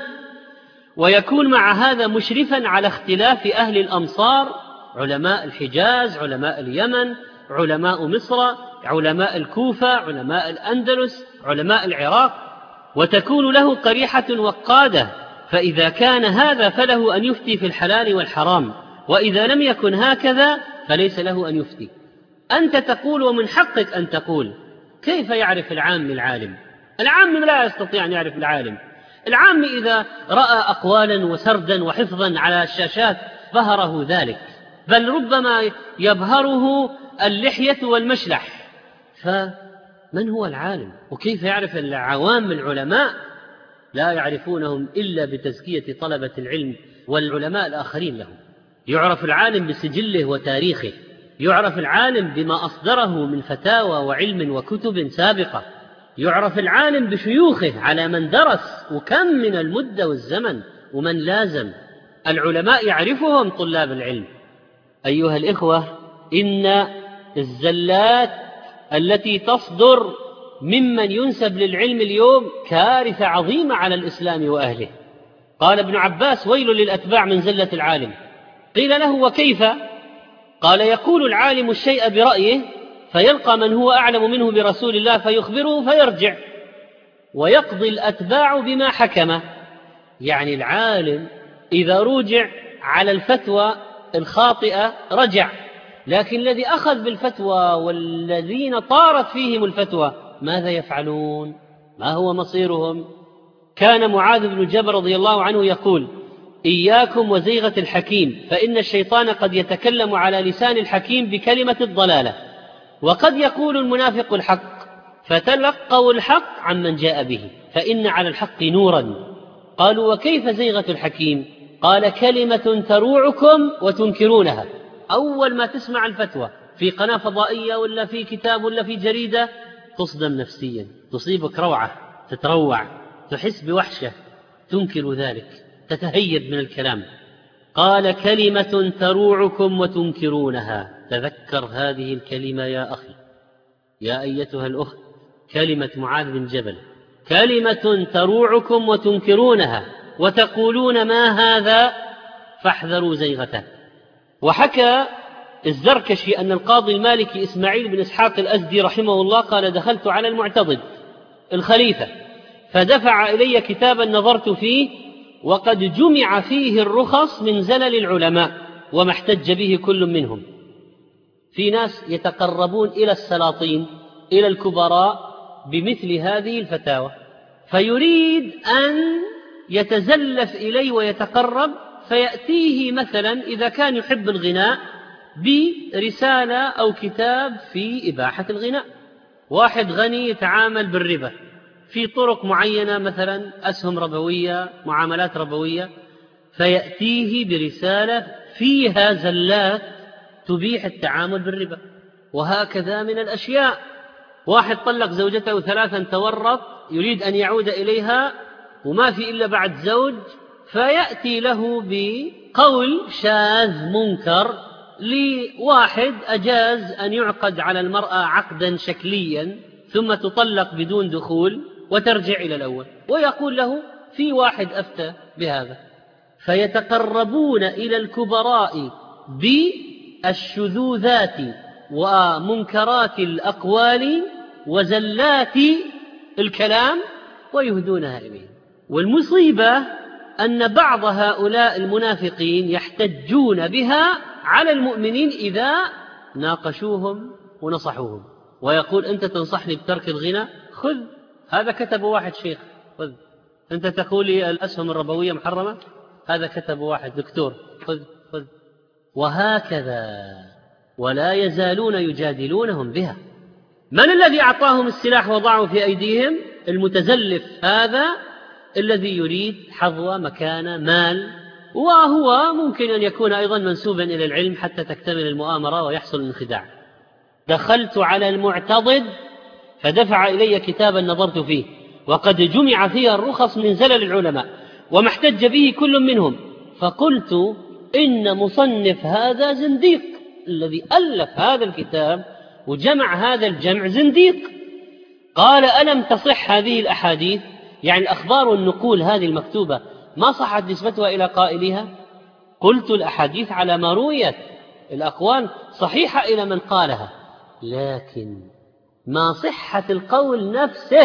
ويكون مع هذا مشرفا على اختلاف أهل الأمصار، علماء الحجاز، علماء اليمن، علماء مصر، علماء الكوفة، علماء الأندلس، علماء العراق، وتكون له قريحة وقادة، فإذا كان هذا فله أن يفتي في الحلال والحرام، وإذا لم يكن هكذا فليس له أن يفتي. أنت تقول ومن حقك أن تقول. كيف يعرف العام العالم؟ العام لا يستطيع أن يعرف العالم. العام إذا رأى أقوالا وسردا وحفظا على الشاشات بهره ذلك، بل ربما يبهره اللحية والمشلح. فمن هو العالم؟ وكيف يعرف العوام العلماء؟ لا يعرفونهم إلا بتزكية طلبة العلم والعلماء الآخرين لهم. يعرف العالم بسجله وتاريخه، يعرف العالم بما أصدره من فتاوى وعلم وكتب سابقة، يعرف العالم بشيوخه على من درس وكم من المدة والزمن ومن لازم. العلماء يعرفهم طلاب العلم. أيها الإخوة، إن الزلات التي تصدر ممن ينسب للعلم اليوم كارثة عظيمة على الإسلام وأهله. قال ابن عباس: ويل للأتباع من زلة العالم. قيل له: وكيف؟ قال: يقول العالم الشيء برأيه فيلقى من هو أعلم منه برسول الله فيخبره فيرجع، ويقضي الأتباع بما حكم. يعني العالم إذا رجع على الفتوى الخاطئة رجع، لكن الذي أخذ بالفتوى والذين طارت فيهم الفتوى ماذا يفعلون؟ ما هو مصيرهم؟ كان معاذ بن جبل رضي الله عنه يقول: إياكم وزيغة الحكيم، فإن الشيطان قد يتكلم على لسان الحكيم بكلمة الضلالة، وقد يقول المنافق الحق، فتلقوا الحق عمن جاء به، فإن على الحق نورا. قالوا: وكيف زيغة الحكيم؟ قال: كلمة تروعكم وتنكرونها. أول ما تسمع الفتوى في قناة فضائية ولا في كتاب ولا في جريدة تصدم نفسيا، تصيبك روعة، تتروع، تحس بوحشة، تنكر ذلك، تتهيب من الكلام. قال: كلمة تروعكم وتنكرونها. تذكر هذه الكلمة يا أخي، يا أيتها الأخت، كلمة معاذ بن جبل، كلمة تروعكم وتنكرونها وتقولون ما هذا، فاحذروا زيغته. وحكى الزركشي أن القاضي المالكي إسماعيل بن إسحاق الأزدي رحمه الله قال: دخلت على المعتضد الخليفة فدفع إلي كتابا نظرت فيه، وقد جمع فيه الرخص من زلل العلماء وما احتج به كل منهم. في ناس يتقربون إلى السلاطين، إلى الكبراء، بمثل هذه الفتاوى، فيريد أن يتزلف إليه ويتقرب، فيأتيه مثلا إذا كان يحب الغناء برسالة أو كتاب في إباحة الغناء. واحد غني يتعامل بالربا في طرق معينة، مثلا أسهم ربوية، معاملات ربوية، فيأتيه برسالة فيها زلات تبيح التعامل بالربا. وهكذا من الأشياء، واحد طلق زوجته 3 تورط، يريد أن يعود إليها وما في إلا بعد زوج، فيأتي له بقول شاذ منكر لواحد أجاز أن يعقد على المرأة عقدا شكليا ثم تطلق بدون دخول وترجع إلى الأول، ويقول له في واحد أفتى بهذا. فيتقربون إلى الكبراء بالشذوذات ومنكرات الأقوال وزلات الكلام ويهدونها إليه. والمصيبة أن بعض هؤلاء المنافقين يحتجون بها على المؤمنين إذا ناقشوهم ونصحوهم، ويقول أنت تنصحني بترك الغنى؟ خذ، هذا كتب واحد شيخ، خذ. أنت تقول لي الأسهم الربوية محرمة؟ هذا كتب واحد دكتور، خذ. وهكذا، ولا يزالون يجادلونهم بها. من الذي أعطاهم السلاح وضعه في أيديهم؟ المتزلف هذا الذي يريد حظوة مكان مال، وهو ممكن أن يكون أيضا منسوبا إلى العلم حتى تكتمل المؤامرة ويحصل الانخداع. دخلت على المعتضد فدفع إلي كتابا نظرت فيه، وقد جمع فيه الرخص من زلل العلماء وما احتج به كل منهم، فقلت إن مصنف هذا زنديق، الذي ألف هذا الكتاب وجمع هذا الجمع زنديق. قال ألم تصح هذه الأحاديث؟ يعني الأخبار والنقول هذه المكتوبة ما صحت نسبتها إلى قائلها؟ قلت الأحاديث على ما رويت، الأقوال صحيحة إلى من قالها، لكن ما صحة القول نفسه.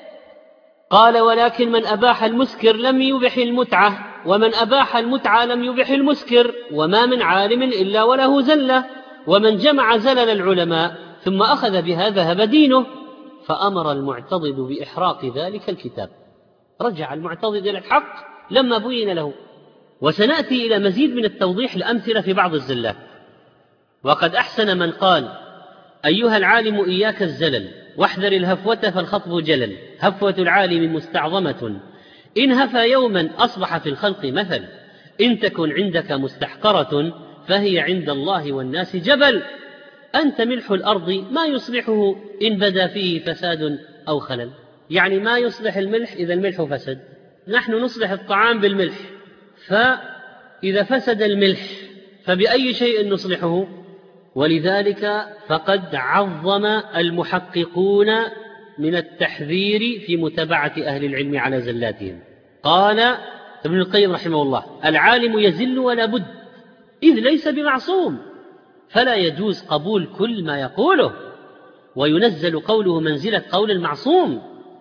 قال ولكن من أباح المسكر لم يبح المتعة، ومن أباح المتعة لم يبح المسكر، وما من عالم إلا وله زلة، ومن جمع زلل العلماء ثم أخذ بها ذهب دينه. فأمر المعتضد بإحراق ذلك الكتاب. رجع المعتضد إلى الحق لما بين له. وسنأتي إلى مزيد من التوضيح الأمثلة في بعض الزلات. وقد أحسن من قال أيها العالم إياك الزلل واحذر الهفوة فالخطب جلل، هفوة العالم مستعظمة إن هفى يوما أصبح في الخلق مثل، إن تكن عندك مستحقرة فهي عند الله والناس جبل، أنت ملح الأرض ما يصلحه إن بدا فيه فساد أو خلل. يعني ما يصلح الملح إذا الملح فسد، نحن نصلح الطعام بالملح، فإذا فسد الملح فبأي شيء نصلحه؟ ولذلك فقد عظم المحققون من التحذير في متابعة أهل العلم على زلاتهم. قال ابن القيم رحمه الله العالم يزل ولا بد إذ ليس بمعصوم، فلا يجوز قبول كل ما يقوله، وينزل قوله منزلة قول المعصوم،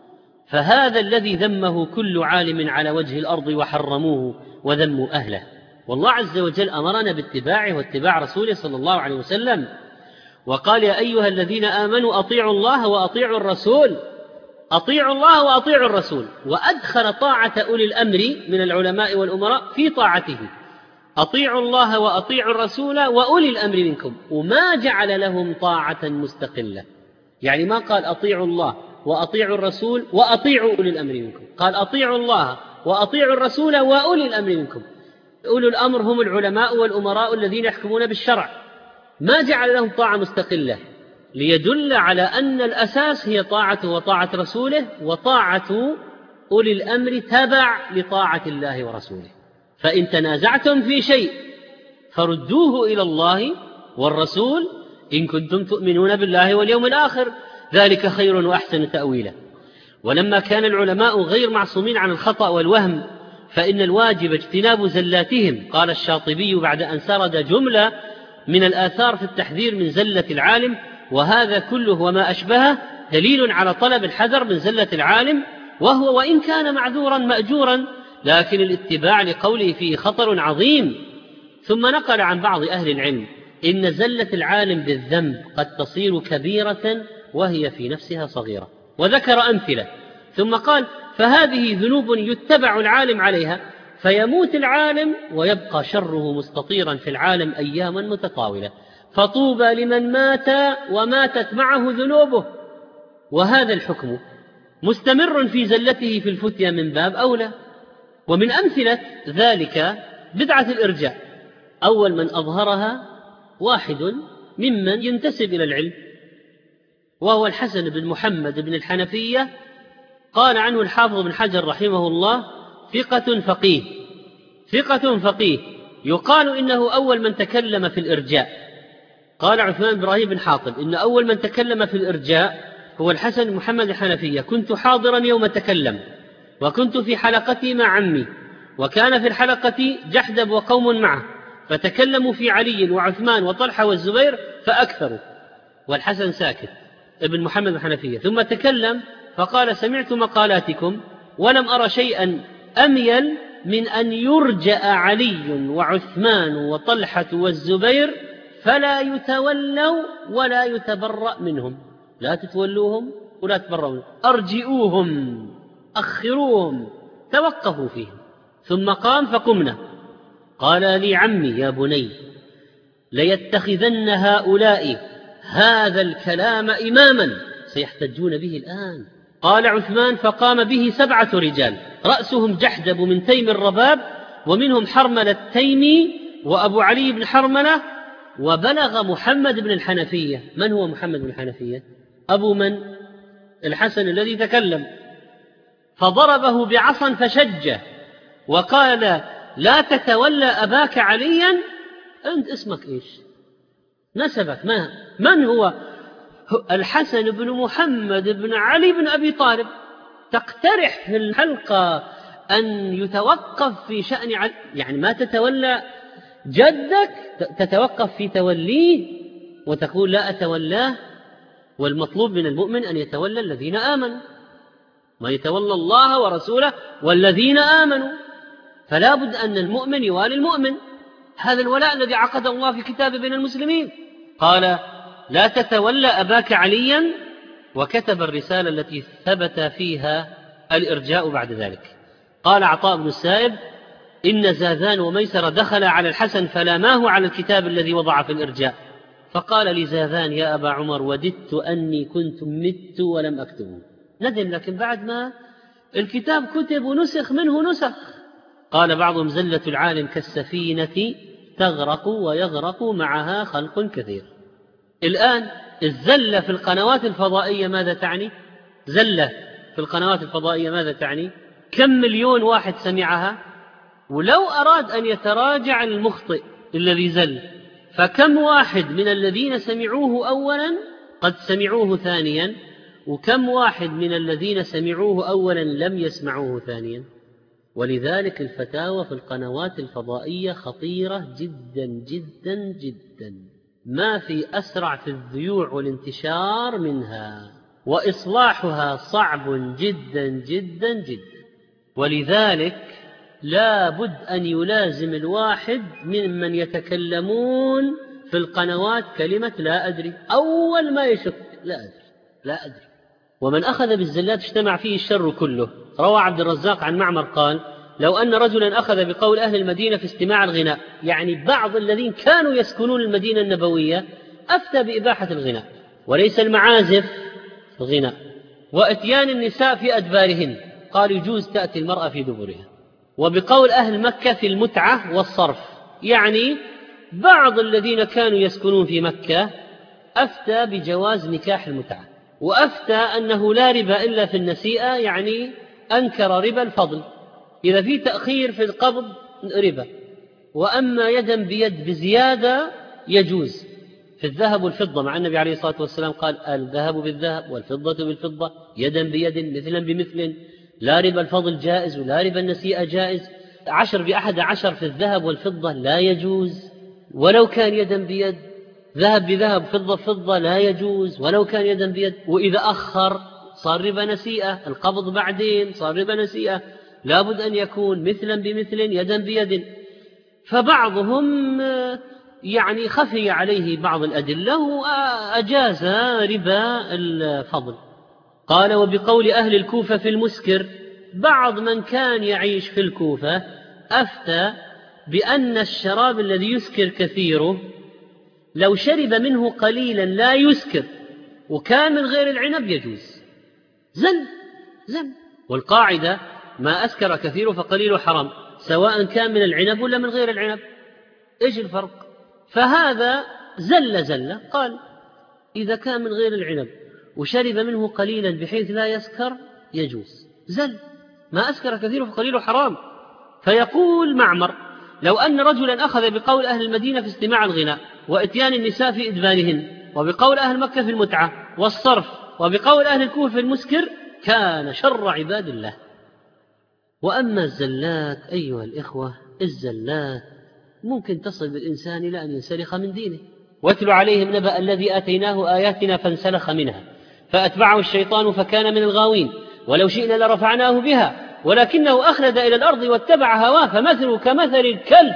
فهذا الذي ذمه كل عالم على وجه الأرض وحرموه وذموا أهله. والله عز وجل أمرنا باتباعه واتباع رسوله صلى الله عليه وسلم، وقال يا أيها الذين آمنوا أطيعوا الله وأطيعوا الرسول، أطيعوا الله وأطيعوا الرسول، وأدخل طاعة أولي الأمر من العلماء والأمراء في طاعته، أطيعوا الله وأطيعوا الرسول وأولي الأمر منكم، وما جعل لهم طاعة مستقلة. يعني ما قال أطيعوا الله وأطيعوا الرسول وأطيعوا أولي الأمر منكم، قال أطيعوا الله وأطيعوا الرسول وأولي الأمر منكم. أولو الأمر هم العلماء والأمراء الذين يحكمون بالشرع، ما جعل لهم طاعة مستقلة، ليدل على أن الأساس هي طاعته وطاعة رسوله، وطاعة أولي الأمر تبع لطاعة الله ورسوله. فإن تنازعتم في شيء فردوه إلى الله والرسول إن كنتم تؤمنون بالله واليوم الآخر، ذلك خير وأحسن تأويلا. ولما كان العلماء غير معصومين عن الخطأ والوهم، فإن الواجب اجتناب زلاتهم. قال الشاطبي بعد أن سرد جملة من الآثار في التحذير من زلة العالم، وهذا كله وما أشبهه دليل على طلب الحذر من زلة العالم، وهو وإن كان معذورا مأجورا، لكن الاتباع لقوله فيه خطر عظيم. ثم نقل عن بعض أهل العلم إن زلة العالم بالذنب قد تصير كبيرة وهي في نفسها صغيرة، وذكر أمثلة. ثم قال فهذه ذنوب يتبع العالم عليها، فيموت العالم ويبقى شره مستطيرا في العالم أياما متطاولة، فطوبى لمن مات وماتت معه ذنوبه. وهذا الحكم مستمر في زلته في الفتية من باب أولى. ومن أمثلة ذلك بدعة الإرجاء. أول من أظهرها واحد ممن ينتسب إلى العلم، وهو الحسن بن محمد بن الحنفية. قال عنه الحافظ بن حجر رحمه الله: ثقة فقيه، ثقة فقيه، يقال إنه أول من تكلم في الإرجاء. قال عثمان بن إبراهيم بن حاطب: إن أول من تكلم في الإرجاء هو الحسن بن محمد الحنفية، كنت حاضرا يوم تكلم، وكنت في حلقتي مع عمي، وكان في الحلقة جحدب وقوم معه، فتكلموا في علي وعثمان وطلحة والزبير فأكثروا، والحسن ساكت ابن محمد الحنفية. ثم تكلم فقال: سمعت مقالاتكم ولم أرى شيئا أميل من أن يرجأ علي وعثمان وطلحة والزبير فلا يتولوا ولا يتبرأ منهم. لا تتولوهم ولا تتبرأوا منهم، أرجئوهم، أخروهم، توقفوا فيهم. ثم قام فقمنا. قال لي عمي: يا بني، ليتخذن هؤلاء هذا الكلام إماما، سيحتجون به الآن. قال عثمان: فقام به 7 رجال، رأسهم جحدب من تيم الرباب، ومنهم حرملة التيمي وأبو علي بن حرملة، وبلغ محمد بن الحنفية. من هو محمد بن الحنفية؟ أبو من؟ الحسن الذي تكلم. فضربه بعصا فشجه وقال: لا تتولى أباك عليا. أنت اسمك إيش؟ نسبك من هو؟ الحسن بن محمد بن علي بن أبي طالب. تقترح في الحلقة أن يتوقف في شأن علي، يعني ما تتولى جدك، تتوقف في توليه وتقول لا أتولاه. والمطلوب من المؤمن أن يتولى الذين آمنوا، ما يتولى الله ورسوله والذين آمنوا، فلا بد أن المؤمن يوالي المؤمن. هذا الولاء الذي عقد الله في كتابه بين المسلمين. قال: لا تتولى أباك عليا، وكتب الرسالة التي ثبت فيها الإرجاء بعد ذلك. قال عطاء بن السائب: إن زاذان وميسر دخل على الحسن فلاماه على الكتاب الذي وضع في الإرجاء، فقال لزاذان: يا أبا عمر، وددت أني كنت مت ولم أكتبه. ندم، لكن بعد ما الكتاب كتب ونسخ منه نسخ. قال بعضهم: زلة العالم كالسفينة تغرق ويغرق معها خلق كثير. الآن الزلة في القنوات الفضائية ماذا تعني؟ زلة في القنوات الفضائية ماذا تعني؟ كم مليون واحد سمعها؟ ولو أراد أن يتراجع المخطئ الذي زل، فكم واحد من الذين سمعوه أولا قد سمعوه ثانيا، وكم واحد من الذين سمعوه أولا لم يسمعوه ثانيا. ولذلك الفتاوى في القنوات الفضائية خطيرة جدا جدا جدا، ما في أسرع في الذيوع والانتشار منها، وإصلاحها صعب جدا جدا جدا. ولذلك لا بد أن يلازم الواحد ممن يتكلمون في القنوات كلمة لا أدري. أول ما يشك لا أدري. ومن أخذ بالزلات اجتمع فيه الشر كله. روى عبد الرزاق عن معمر قال: لو أن رجلا أخذ بقول أهل المدينة في استماع الغناء، يعني بعض الذين كانوا يسكنون المدينة النبوية، أفتى بإباحة الغناء وليس المعازف الغناء، وإتيان النساء في أدبارهن، قال يجوز تأتي المرأة في دبرها. وبقول أهل مكة في المتعة والصرف، يعني بعض الذين كانوا يسكنون في مكة أفتى بجواز نكاح المتعة، وأفتى أنه لا ربا إلا في النسيئة، يعني أنكر ربا الفضل، إذا في تأخير في القبض ربا، وأما يدا بيد بزيادة يجوز في الذهب والفضة، مع النبي عليه الصلاة والسلام قال: الذهب بالذهب والفضة بالفضة يدا بيد مثلا بمثل، لا ربا الفضل جائز ولا ربا النسيئة جائز. 10 ب11 في الذهب والفضة لا يجوز ولو كان يدا بيد، ذهب بذهب فضة فضة لا يجوز ولو كان يدا بيد. وإذا أخر صار ربا نسيئة، القبض بعدين صار ربا نسيئة، لابد أن يكون مثلا بمثل يدا بيد. فبعضهم يعني خفي عليه بعض الأدلة وأجاز ربا الفضل. قال: وبقول أهل الكوفة في المسكر، بعض من كان يعيش في الكوفة أفتى بأن الشراب الذي يسكر كثيره لو شرب منه قليلا لا يسكر وكان من غير العنب يجوز. زن. والقاعدة: ما أسكر كثيره فقليله حرام، سواء كان من العنب ولا من غير العنب. إيش الفرق؟ فهذا زلة قال إذا كان من غير العنب وشرب منه قليلا بحيث لا يسكر يجوز، زل ما أسكر كثير فقليله حرام. فيقول معمر لو أن رجلا أخذ بقول أهل المدينة في استماع الغناء وإتيان النساء في إدبارهن، وبقول أهل مكة في المتعة والصرف، وبقول أهل الكوفة في المسكر، كان شر عباد الله. وأما الزلات أيها الإخوة، الزلات ممكن تصل بالإنسان إلى أن ينسلخ من دينه. واتل عليهم نبأ الذي آتيناه آياتنا فانسلخ منها فأتبعه الشيطان فكان من الغاوين ولو شئنا لرفعناه بها ولكنه أخلد إلى الأرض واتبع هواه فمثله كمثل الكلب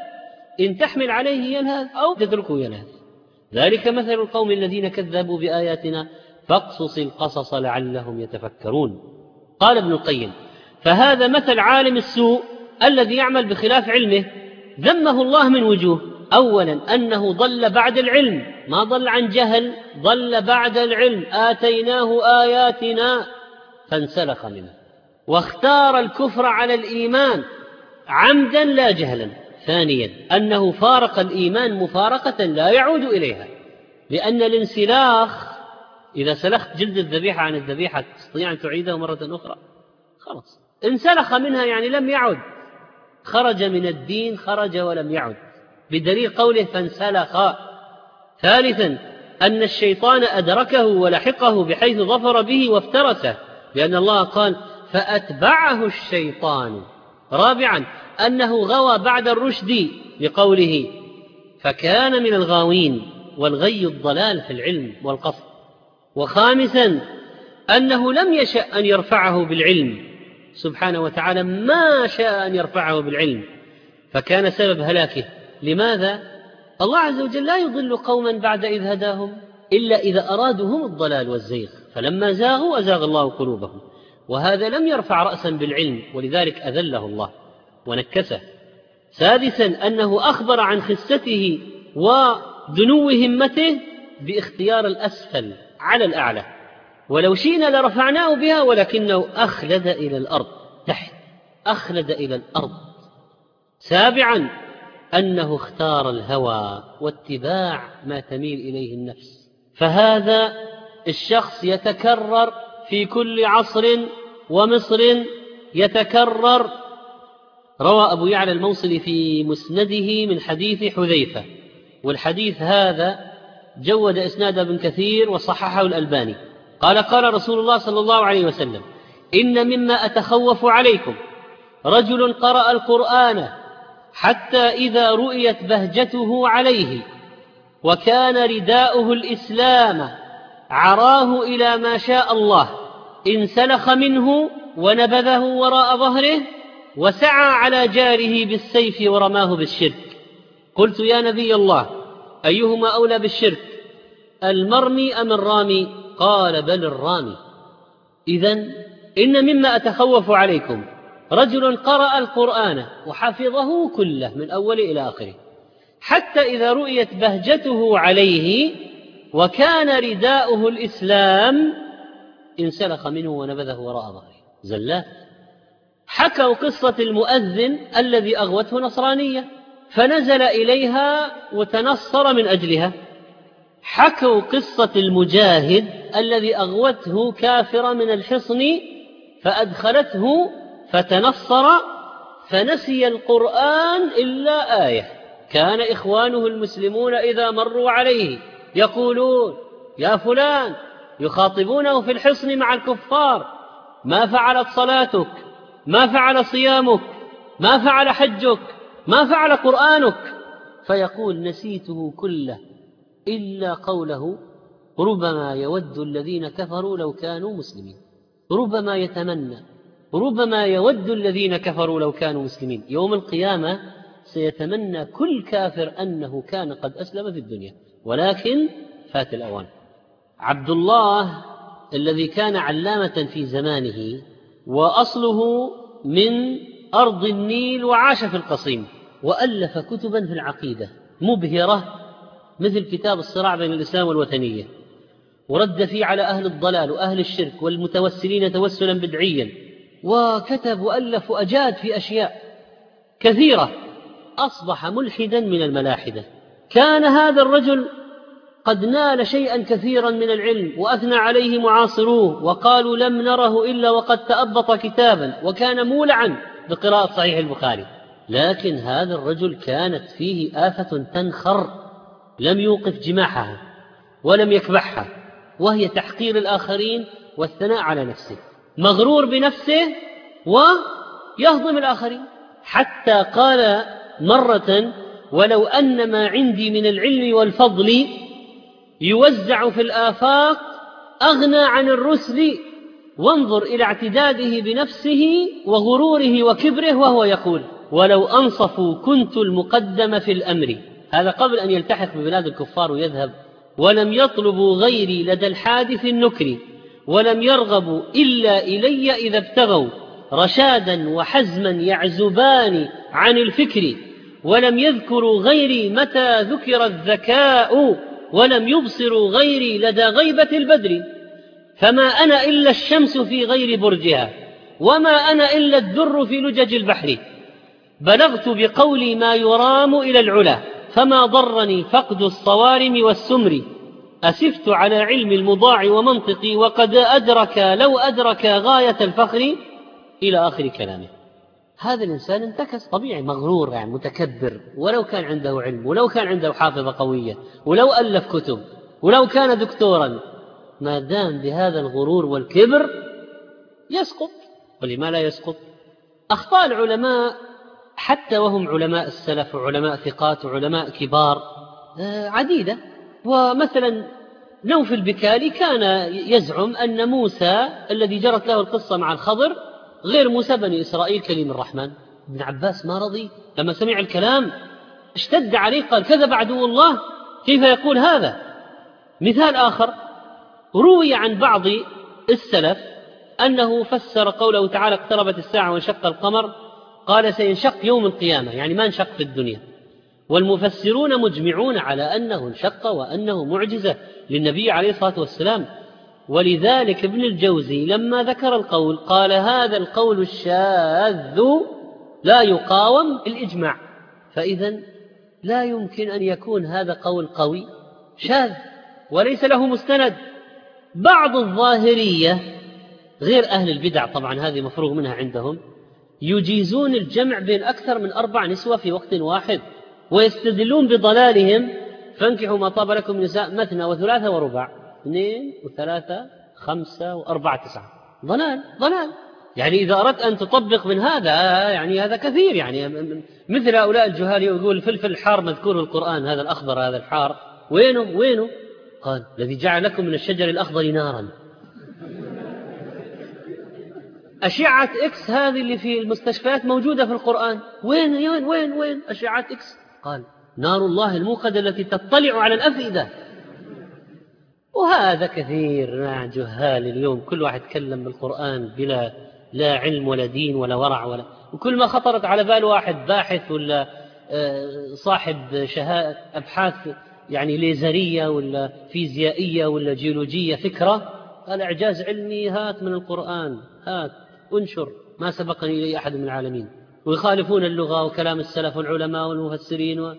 إن تحمل عليه يلهث أو تتركه يلهث، ذلك مثل القوم الذين كذبوا بآياتنا فاقصص القصص لعلهم يتفكرون. قال ابن القيم فهذا مثل عالم السوء الذي يعمل بخلاف علمه، ذمه الله من وجوه: أولا أنه ضل بعد العلم، ما ضل عن جهل، ضل بعد العلم، آتيناه آياتنا فانسلخ منه، واختار الكفر على الإيمان عمدا لا جهلا. ثانيا أنه فارق الإيمان مفارقة لا يعود إليها، لأن الانسلاخ إذا سلخت جلد الذبيحة عن الذبيحة تستطيع أن تعيده مرة أخرى؟ خلاص انسلخ منها يعني لم يعد، خرج من الدين، خرج ولم يعد، بدليل قوله فانسلخ. ثالثا أن الشيطان أدركه ولحقه بحيث ظفر به وافترسه، لأن الله قال فأتبعه الشيطان. رابعا أنه غوى بعد الرشد لقوله فكان من الغاوين، والغي الضلال في العلم والقصد. وخامسا أنه لم يشأ أن يرفعه بالعلم سبحانه وتعالى، ما شاء أن يرفعه بالعلم فكان سبب هلاكه. لماذا؟ الله عز وجل لا يضل قوما بعد إذ هداهم إلا إذا أرادوا هم الضلال والزيغ، فلما زاغوا أزاغ الله قلوبهم، وهذا لم يرفع رأسا بالعلم ولذلك أذله الله ونكسه. سادسا أنه أخبر عن خسته ودنو همته باختيار الأسفل على الأعلى، ولو شئنا لرفعناه بها ولكنه أخلد إلى الأرض، تحت أخلد إلى الأرض. سابعا أنه اختار الهوى واتباع ما تميل إليه النفس، فهذا الشخص يتكرر في كل عصر ومصر يتكرر. روى أبو يعلى الموصلي في مسنده من حديث حذيفة، والحديث هذا جود إسناد ابن كثير وصححه الألباني، قال قال رسول الله صلى الله عليه وسلم إن مما أتخوف عليكم رجل قرأ القرآن حتى إذا رؤيت بهجته عليه وكان رداؤه الإسلام عراه إلى ما شاء الله انسلخ منه ونبذه وراء ظهره وسعى على جاره بالسيف ورماه بالشرك. قلت يا نبي الله أيهما أولى بالشرك، المرمي أم الرامي؟ قال بل الرامي. إذن إن مما أتخوف عليكم رجل قرأ القرآن وحفظه كله من أول إلى آخره حتى إذا رؤيت بهجته عليه وكان رداؤه الإسلام انسلخ منه ونبذه وراء ظهره. زلات. حكوا قصة المؤذن الذي أغوته نصرانية فنزل إليها وتنصر من أجلها. حكوا قصة المجاهد الذي أغوته كافر من الحصن فأدخلته فتنصر فنسي القرآن إلا آية، كان إخوانه المسلمون إذا مروا عليه يقولون يا فلان، يخاطبونه في الحصن مع الكفار: ما فعلت صلاتك، ما فعل صيامك، ما فعل حجك، ما فعل قرآنك؟ فيقول نسيته كله إلا قوله ربما يود الذين كفروا لو كانوا مسلمين. ربما يتمنى، ربما يود الذين كفروا لو كانوا مسلمين. يوم القيامة سيتمنى كل كافر أنه كان قد أسلم في الدنيا، ولكن فات الأوان. عبد الله الذي كان علامة في زمانه وأصله من أرض النيل وعاش في القصيم، وألف كتبا في العقيدة مبهرة مثل كتاب الصراع بين الإسلام والوثنية، ورد فيه على أهل الضلال وأهل الشرك والمتوسلين توسلا بدعيا، وكتب وألف وأجاد في أشياء كثيرة. أصبح ملحدا من الملاحدة. كان هذا الرجل قد نال شيئا كثيرا من العلم وأثنى عليه معاصروه وقالوا لم نره إلا وقد تأبط كتابا، وكان مولعا بقراءة صحيح البخاري. لكن هذا الرجل كانت فيه آفة تنخر لم يوقف جماحها ولم يكبحها، وهي تحقير الآخرين والثناء على نفسه، مغرور بنفسه ويهضم الآخرين. حتى قال مرة: ولو أن ما عندي من العلم والفضل يوزع في الآفاق أغنى عن الرسل. وانظر إلى اعتداده بنفسه وغروره وكبره، وهو يقول: ولو أنصفوا كنت المقدم في الأمر. هذا قبل أن يلتحق ببلاد الكفار ويذهب. ولم يطلبوا غيري لدى الحادث النكر، ولم يرغبوا إلا إلي إذا ابتغوا رشادا وحزما يعزبان عن الفكر. ولم يذكروا غيري متى ذكر الذكاء، ولم يبصروا غيري لدى غيبة البدر. فما أنا إلا الشمس في غير برجها، وما أنا إلا الدر في لجج البحر. بلغت بقولي ما يرام إلى العلا، فما ضرني فقد الصوارم والسمر. أسفت على علم المضاع ومنطقي، وقد أدرك لو أدرك غاية الفخر، إلى آخر كلامه. هذا الإنسان انتكس طبيعي، مغرور، يعني متكبر، ولو كان عنده علم، ولو كان عنده حافظة قوية، ولو ألف كتب، ولو كان دكتورا، ما دام بهذا الغرور والكبر يسقط. ولما لا يسقط؟ أخطاء العلماء حتى وهم علماء السلف وعلماء ثقات وعلماء كبار عديدة. ومثلا نوف البكالي كان يزعم أن موسى الذي جرت له القصة مع الخضر غير موسى بني إسرائيل كليم الرحمن. ابن عباس ما رضي، لما سمع الكلام اشتد عليه، قال: كذب عدو الله، كيف يقول هذا؟ مثال آخر: روي عن بعض السلف أنه فسر قوله تعالى: اقتربت الساعة وانشق القمر، قال: سينشق يوم القيامة، يعني ما انشق في الدنيا. والمفسرون مجمعون على أنه انشق وأنه معجزة للنبي عليه الصلاة والسلام. ولذلك ابن الجوزي لما ذكر القول قال: هذا القول الشاذ لا يقاوم الإجماع. فإذا لا يمكن أن يكون هذا قول قوي، شاذ وليس له مستند. بعض الظاهرية غير أهل البدع طبعا، هذه مفروغ منها عندهم، يجيزون الجمع بين أكثر من 4 نسوة في وقت واحد، ويستدلون بضلالهم: فانكحوا ما طاب لكم من نساء مثنى وثلاثة ورباع، 2 و3 5 و4 9. ضلال. يعني إذا أردت أن تطبق من هذا، يعني هذا كثير، يعني مثل هؤلاء الجهال يقول الفلفل الحار مذكور القرآن، هذا الأخضر هذا الحار، وينه؟ قال: الذي جعل لكم من الشجر الأخضر نارا. أشعة إكس هذه اللي في المستشفيات موجودة في القرآن، وين أشعة إكس؟ قال: نار الله الموقدة التي تطلع على الأفئدة. وهذا كثير مع جهال اليوم، كل واحد يتكلم بالقرآن بلا لا علم ولا دين ولا ورع وكل ما خطرت على بال واحد باحث ولا صاحب أبحاث يعني ليزرية ولا فيزيائية ولا جيولوجية فكرة، قال: إعجاز علمي، هات من القرآن، هات انشر، ما سبقني إليه أحد من العالمين. ويخالفون اللغة وكلام السلف والعلماء والمفسرين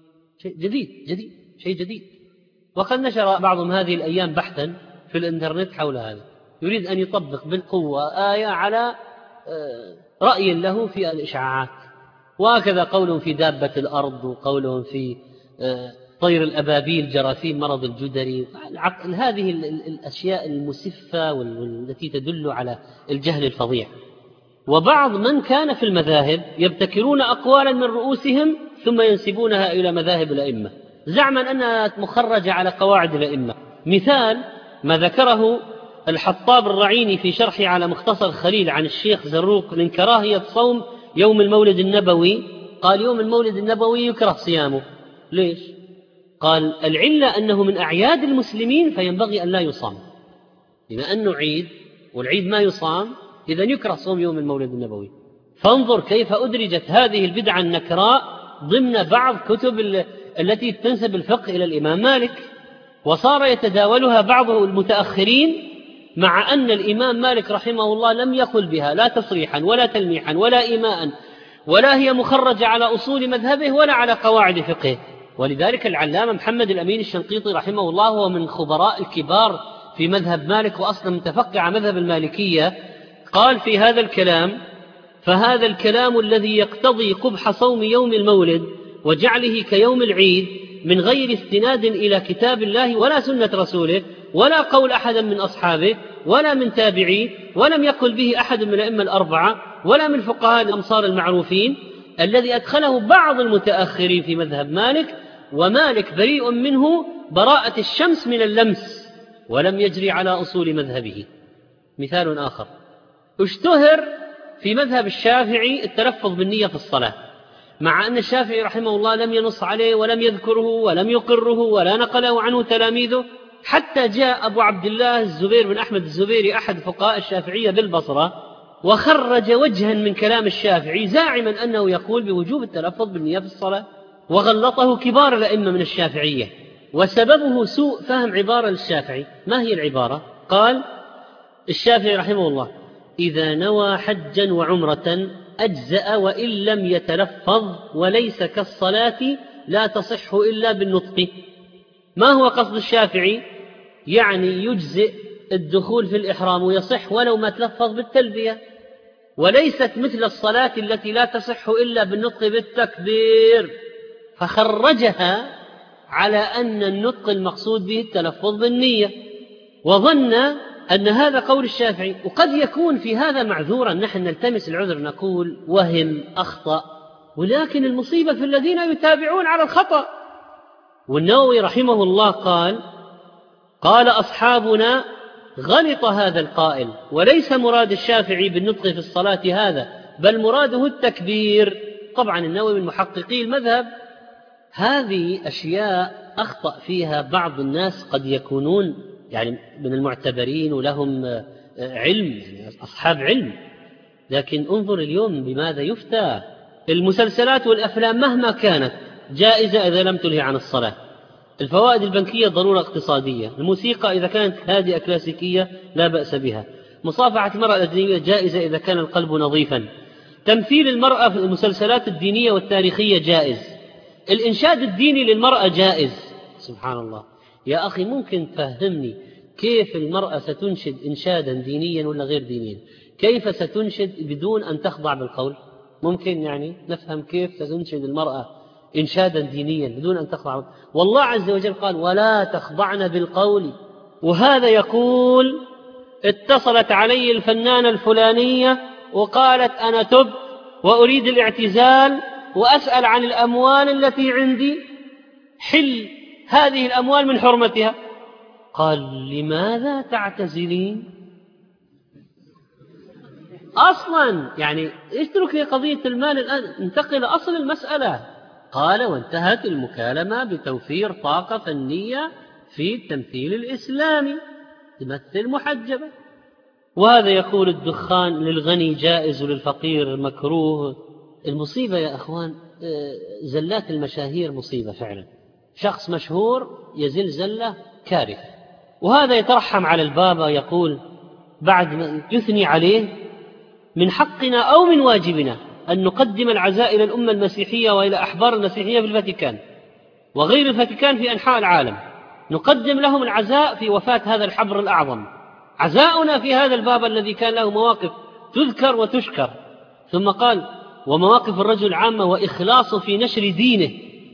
شيء جديد. وقد نشر بعضهم هذه الأيام بحثا في الإنترنت حول هذا، يريد أن يطبق بالقوة آية على رأي له في الإشعاعات. وهكذا قولهم في دابة الأرض، وقولهم في طير الأبابيل، جراثيم مرض الجدري. هذه الأشياء المسفة والتي تدل على الجهل الفظيع. وبعض من كان في المذاهب يبتكرون أقوالا من رؤوسهم ثم ينسبونها إلى مذاهب الأئمة زعما أنها مخرجة على قواعد الأئمة. مثال ما ذكره الحطاب الرعيني في شرحه على مختصر خليل عن الشيخ زروق من كراهية صوم يوم المولد النبوي. قال: يوم المولد النبوي يكره صيامه. ليش؟ قال: العلة أنه من أعياد المسلمين فينبغي أن لا يصام، بما أنه عيد والعيد ما يصام، إذن يكره صوم يوم المولد النبوي. فانظر كيف أدرجت هذه البدعة النكراء ضمن بعض كتب التي تنسب الفقه إلى الإمام مالك، وصار يتداولها بعض المتأخرين، مع أن الإمام مالك رحمه الله لم يقل بها لا تصريحا ولا تلميحا ولا إيماء ولا هي مخرجة على أصول مذهبه ولا على قواعد فقهه. ولذلك العلامة محمد الأمين الشنقيطي رحمه الله هو من خبراء الكبار في مذهب مالك، وأصلا متفقه على مذهب المالكية، قال في هذا الكلام: فهذا الكلام الذي يقتضي قبح صوم يوم المولد وجعله كيوم العيد من غير استناد إلى كتاب الله ولا سنة رسوله ولا قول أحد من أصحابه ولا من تابعيه، ولم يقل به أحد من الأئمة الأربعة ولا من فقهاء الأمصار المعروفين، الذي أدخله بعض المتأخرين في مذهب مالك، ومالك بريء منه براءة الشمس من اللمس، ولم يجري على أصول مذهبه. مثال آخر: اشتهر في مذهب الشافعي التلفظ بالنية في الصلاة، مع أن الشافعي رحمه الله لم ينص عليه ولم يذكره ولم يقره ولا نقله عنه تلاميذه، حتى جاء أبو عبد الله الزبير بن أحمد الزبيري أحد فقهاء الشافعية بالبصرة وخرج وجها من كلام الشافعي زاعما أنه يقول بوجوب التلفظ بالنية في الصلاة، وغلطه كبار الأئمة من الشافعية، وسببه سوء فهم عبارة للشافعي. ما هي العبارة؟ قال الشافعي رحمه الله: إذا نوى حجا وعمرة أجزأ وإن لم يتلفظ، وليس كالصلاة لا تصح إلا بالنطق. ما هو قصد الشافعي؟ يعني يجزئ الدخول في الإحرام ويصح ولو ما تلفظ بالتلبية، وليست مثل الصلاة التي لا تصح إلا بالنطق بالتكبير، فخرجها على أن النطق المقصود به التلفظ بالنية، وظن أن هذا قول الشافعي. وقد يكون في هذا معذورا، نحن نلتمس العذر نقول وهم أخطأ، ولكن المصيبة في الذين يتابعون على الخطأ. والنووي رحمه الله قال أصحابنا: غلط هذا القائل، وليس مراد الشافعي بالنطق في الصلاة هذا، بل مراده التكبير. طبعا النووي من محققي المذهب. هذه أشياء أخطأ فيها بعض الناس قد يكونون يعني من المعتبرين ولهم علم، يعني أصحاب علم، لكن انظر اليوم بماذا يفتى. المسلسلات والأفلام مهما كانت جائزة إذا لم تلهي عن الصلاة، الفوائد البنكية ضرورة اقتصادية، الموسيقى إذا كانت هادئة كلاسيكية لا بأس بها، مصافحة المرأة الأجنبية جائزة إذا كان القلب نظيفا، تمثيل المرأة في المسلسلات الدينية والتاريخية جائز، الإنشاد الديني للمرأة جائز. سبحان الله يا أخي، ممكن تفهمني كيف المرأة ستنشد إنشادا دينيا ولا غير دينيا؟ كيف ستنشد بدون أن تخضع بالقول؟ ممكن يعني نفهم كيف ستنشد المرأة إنشادا دينيا بدون أن تخضع؟ والله عز وجل قال: ولا تخضعن بالقول. وهذا يقول: اتصلت علي الفنانة الفلانية وقالت أنا تبت وأريد الاعتزال وأسأل عن الأموال التي عندي، حل هذه الأموال من حرمتها. قال: لماذا تعتزلين؟ أصلا يعني اترك قضية المال الآن، انتقل أصل المسألة. قال: وانتهت المكالمة بتوفير طاقة فنية في التمثيل الإسلامي، تمثل محجبة. وهذا يقول: الدخان للغني جائز وللفقير مكروه. المصيبة يا أخوان، زلات المشاهير مصيبة فعلا. شخص مشهور يزل زلة كارثة. وهذا يترحم على البابا، يقول بعد ما يثني عليه: من حقنا أو من واجبنا أن نقدم العزاء إلى الأمة المسيحية وإلى أحبار المسيحية في الفاتيكان وغير الفاتيكان في أنحاء العالم، نقدم لهم العزاء في وفاة هذا الحبر الأعظم. عزاؤنا في هذا البابا الذي كان له مواقف تذكر وتشكر. ثم قال: ومواقف الرجل عامة وإخلاصه في نشر دينه.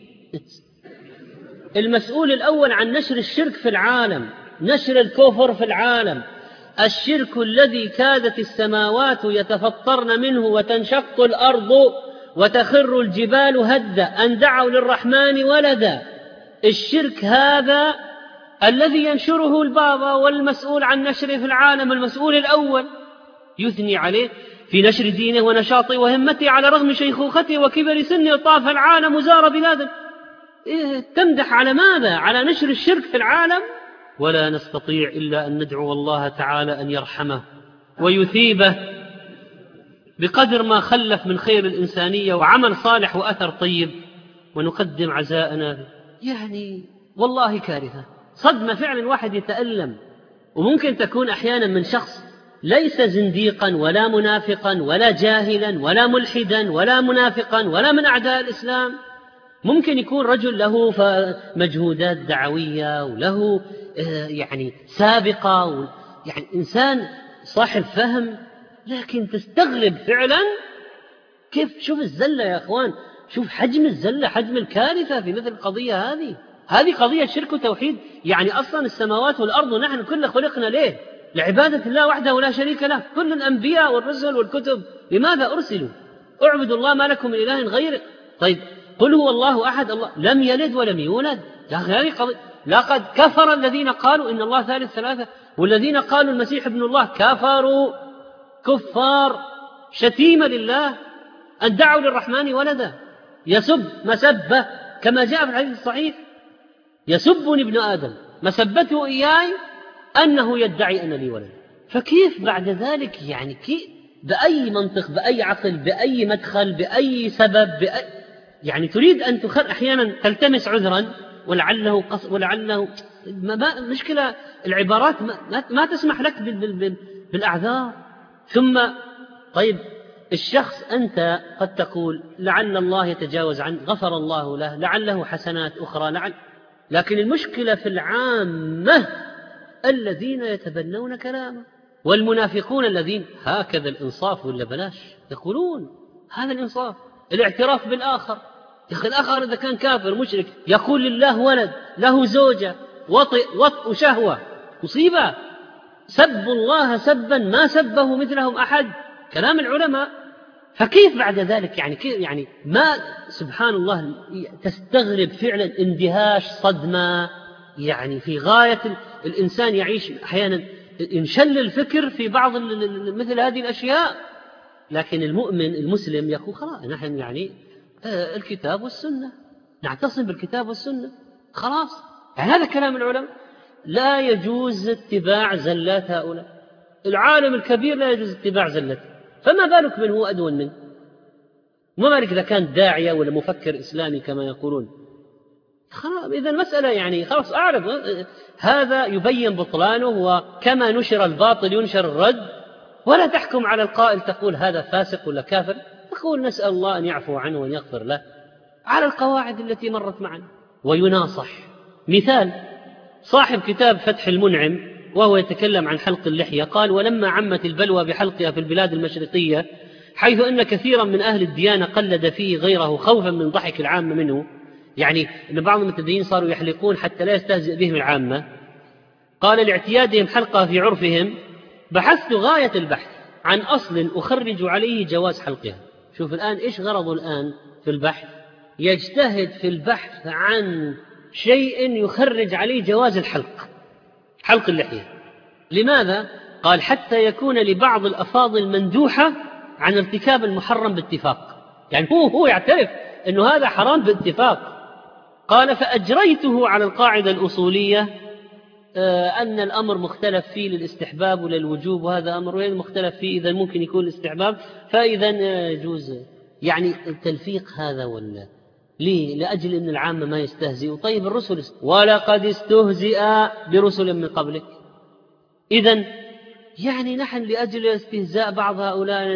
المسؤول الأول عن نشر الشرك في العالم، نشر الكفر في العالم، الشرك الذي كادت السماوات يتفطرن منه وتنشق الأرض وتخر الجبال هدا أن دعوا للرحمن ولدا. الشرك هذا الذي ينشره البابا والمسؤول عن نشره في العالم، المسؤول الأول، يثني عليه في نشر دينه ونشاطه وهمته على رغم شيخوخته وكبر سنه، طاف العالم وزار بلاده. تمدح على ماذا؟ على نشر الشرك في العالم. ولا نستطيع إلا أن ندعو الله تعالى أن يرحمه ويثيبه بقدر ما خلف من خير الإنسانية وعمل صالح وأثر طيب، ونقدم عزاءنا. يعني والله كارثة، صدمة فعلا، واحد يتألم. وممكن تكون أحيانا من شخص ليس زنديقا ولا منافقا ولا جاهلا ولا ملحدا ولا منافقا ولا من أعداء الإسلام. ممكن يكون رجل له مجهودات دعوية وله يعني سابقة، يعني إنسان صاحب فهم، لكن تستغرب فعلا كيف. شوف الزلة يا أخوان، شوف حجم الزلة، حجم الكارثة في مثل القضية هذه قضية شرك وتوحيد. يعني أصلا السماوات والأرض ونحن كلنا خلقنا ليه؟ لعبادة الله وحده ولا شريك له. كل الأنبياء والرسل والكتب لماذا أرسلوا؟ اعبدوا الله ما لكم من إله غيره. طيب قل هو الله أحد، الله لم يلد ولم يولد. هذه قضية. لقد كفر الذين قالوا إن الله ثالث ثلاثة، والذين قالوا المسيح ابن الله كفروا كفار شتيمة لله، أن دعوا للرحمن ولدا، يسب مسبة كما جاء في الحديث الصحيح: يسبني ابن آدم مسبته إياي أنه يدعي أن لي ولد. فكيف بعد ذلك يعني كيف؟ بأي منطق، بأي عقل، بأي مدخل، بأي سبب، يعني تريد أن أحيانا تلتمس عذرا ولعله ولعله مشكلة العبارات ما تسمح لك بالأعذار. ثم طيب الشخص أنت قد تقول لعل الله يتجاوز عنه، غفر الله له، لعله حسنات أخرى، لكن المشكلة في العامة الذين يتبنون كلامه، والمنافقون الذين هكذا الإنصاف ولا بلاش يقولون هذا الإنصاف، الاعتراف بالآخر. يا أخي الآخر إذا كان كافر مشرك يقول لله ولد، له زوجة، وطئ شهوة، مصيبة. سبوا الله سبا ما سبه مثلهم أحد، كلام العلماء. فكيف بعد ذلك يعني كيف يعني ما سبحان الله، تستغرب فعلا اندهاش، صدمة، يعني في غاية. الإنسان يعيش أحيانا ينشل الفكر في بعض مثل هذه الأشياء. لكن المؤمن المسلم يقول خلاص نحن يعني الكتاب والسنة، نعتصم بالكتاب والسنة خلاص. يعني هذا كلام العلماء. لا يجوز اتباع زلات هؤلاء. العالم الكبير لا يجوز اتباع زلته، فما بالك من هو أدون منه؟ ما بالك إذا كان داعية ولا مفكر إسلامي كما يقولون. خلاص إذا المسألة يعني خلاص أعرف هذا يبين بطلانه، وكما نشر الباطل ينشر الرد. ولا تحكم على القائل تقول هذا فاسق ولا كافر، تقول نسأل الله أن يعفو عنه وأن يغفر له على القواعد التي مرت معنا ويناصح. مثال صاحب كتاب فتح المنعم وهو يتكلم عن حلق اللحية قال: ولما عمت البلوى بحلقها في البلاد المشرقية، حيث أن كثيرا من أهل الديانة قلد فيه غيره خوفا من ضحك العامة منه، يعني أن بعض المتدينين صاروا يحلقون حتى لا يستهزئ بهم العامة، قال: لاعتيادهم حلقها في عرفهم، بحثت غاية البحث عن أصل أخرج عليه جواز حلقها. شوف الآن إيش غرضه الآن في البحث؟ يجتهد في البحث عن شيء يخرج عليه جواز حلق اللحية. لماذا؟ قال: حتى يكون لبعض الأفاضل مندوحة عن ارتكاب المحرم باتفاق. يعني هو يعترف أنه هذا حرام باتفاق. قال: فأجريته على القاعدة الأصولية أن الأمر مختلف فيه للاستحباب وللوجوب، وهذا أمر مختلف فيه، إذا ممكن يكون الاستحباب، فإذا يجوز. يعني التلفيق هذا ولا ليه؟ لأجل أن العامة ما يستهزئوا. طيب الرسل ولقد استهزئ برسل من قبلك. إذن يعني نحن لأجل استهزاء بعض هؤلاء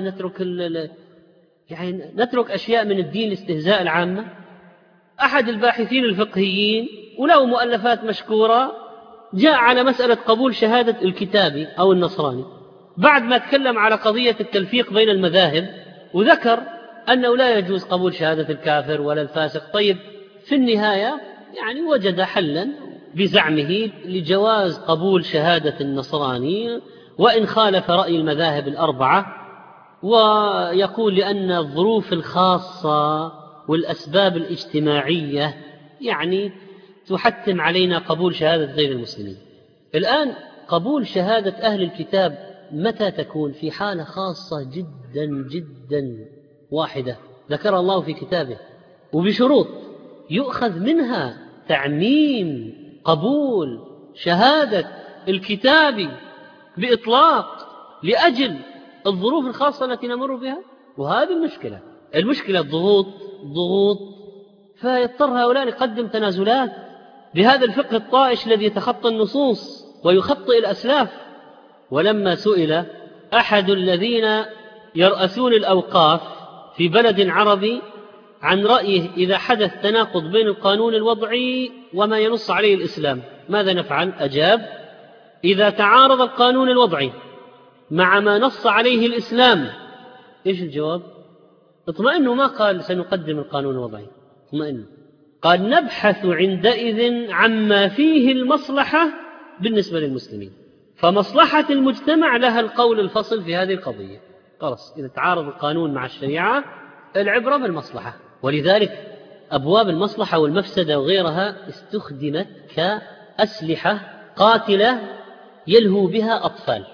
نترك أشياء من الدين لاستهزاء العامة. أحد الباحثين الفقهيين وله مؤلفات مشكورة جاء على مسألة قبول شهادة الكتابي أو النصراني، بعد ما تكلم على قضية التلفيق بين المذاهب وذكر أنه لا يجوز قبول شهادة الكافر ولا الفاسق. طيب في النهاية يعني وجد حلا بزعمه لجواز قبول شهادة النصراني وإن خالف رأي المذاهب الأربعة، ويقول لأن الظروف الخاصة والأسباب الاجتماعية يعني تحتم علينا قبول شهادة غير المسلمين. الآن قبول شهادة أهل الكتاب متى تكون؟ في حالة خاصة جدا جدا واحدة ذكر الله في كتابه، وبشروط يؤخذ منها تعميم قبول شهادة الكتاب بإطلاق لأجل الظروف الخاصة التي نمر بها. وهذه المشكلة ضغوط، فيضطر هؤلاء يقدم تنازلات بهذا الفقه الطائش الذي يتخطى النصوص ويخطئ الأسلاف. ولما سئل أحد الذين يرأسون الأوقاف في بلد عربي عن رأيه إذا حدث تناقض بين القانون الوضعي وما ينص عليه الإسلام ماذا نفعل؟ أجاب: إذا تعارض القانون الوضعي مع ما نص عليه الإسلام. إيش الجواب؟ اطمئنوا، ما قال سنقدم القانون الوضعي، اطمئنوا، قال نبحث عندئذ عما فيه المصلحة بالنسبة للمسلمين، فمصلحة المجتمع لها القول الفصل في هذه القضية. خلاص، إذا تعارض القانون مع الشريعة العبرة بالمصلحة. ولذلك أبواب المصلحة والمفسدة وغيرها استخدمت كأسلحة قاتلة يلهو بها أطفال،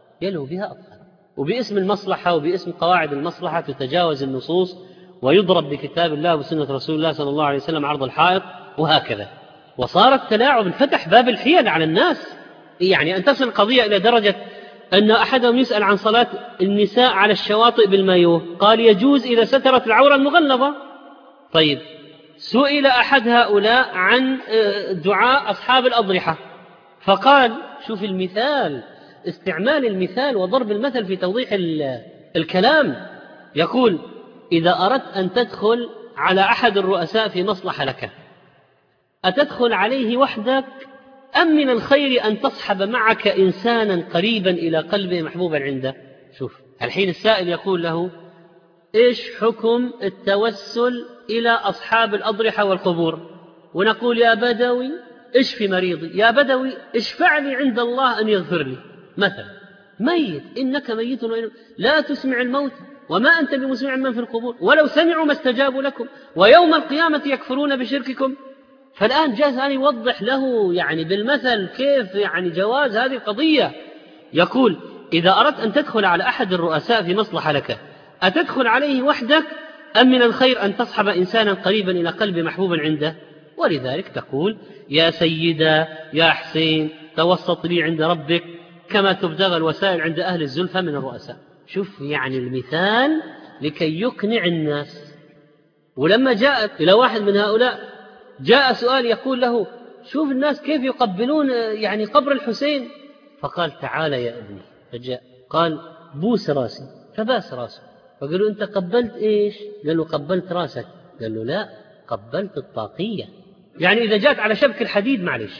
وباسم المصلحة وباسم قواعد المصلحة تتجاوز النصوص ويضرب بكتاب الله وسنة رسول الله صلى الله عليه وسلم عرض الحائط وهكذا. وصار التلاعب، فتح باب الحيل على الناس. يعني أن تصل القضية إلى درجة أن أحدهم يسأل عن صلاة النساء على الشواطئ بالمايوه، قال يجوز إذا سترت العورة المغلظة. طيب، سئل أحد هؤلاء عن دعاء أصحاب الأضرحة، فقال، شوف المثال، استعمال المثال وضرب المثل في توضيح الكلام، يقول: إذا أردت أن تدخل على أحد الرؤساء في مصلحة لك، أتدخل عليه وحدك أم من الخير أن تصحب معك إنسانا قريبا إلى قلبه محبوبا عنده؟ شوف الحين السائل يقول له: إيش حكم التوسل إلى أصحاب الأضرحة والقبور؟ ونقول: يا بدوي اشفي مريضي، يا بدوي اشفع لي عند الله أن يغفر لي. مثلا ميت، إنك ميت لا تسمع الموت وما أنت بمسمع من في القبور، ولو سمعوا ما استجابوا لكم، ويوم القيامة يكفرون بشرككم. فالآن جاء أن يوضح له يعني بالمثل كيف يعني جواز هذه القضية. يقول: إذا أردت أن تدخل على أحد الرؤساء في مصلحة لك، أتدخل عليه وحدك أم من الخير أن تصحب إنسانا قريبا إلى قلب محبوبا عنده؟ ولذلك تقول: يا سيدة يا حسين توسط لي عند ربك كما تبتغى الوسائل عند أهل الزلفى من الرؤساء. شوف يعني المثال لكي يقنع الناس. ولما جاءت إلى واحد من هؤلاء جاء سؤال يقول له: شوف الناس كيف يقبلون يعني قبر الحسين، فقال: تعال يا ابني. فجاء قال: بوس راسي، فباس راسه. فقالوا: أنت قبلت إيش؟ قال له: قبلت راسك. قال له: لا، قبلت الطاقية. يعني إذا جاءت على شبك الحديد معلش.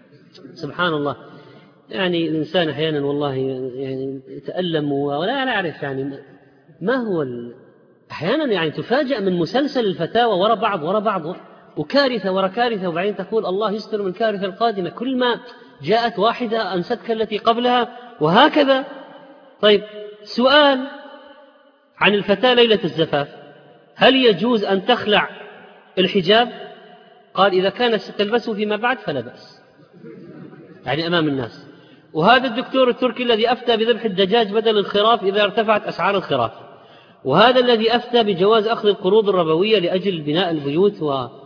سبحان الله، يعني الإنسان أحيانا والله يعني يتألم ولا يعرف يعني ما هو أحيانا يعني تفاجأ من مسلسل الفتاوى وراء بعض وكارثة وراء كارثة، وبعدين تقول الله يستر من الكارثة القادمة، كل ما جاءت واحدة أنستك التي قبلها وهكذا. طيب، سؤال عن الفتاة ليلة الزفاف: هل يجوز أن تخلع الحجاب؟ قال: إذا كانت ستلبسه فيما بعد فلا بأس، يعني أمام الناس. وهذا الدكتور التركي الذي أفتى بذبح الدجاج بدل الخراف إذا ارتفعت أسعار الخراف، وهذا الذي أفتى بجواز أخذ القروض الربوية لأجل بناء البيوت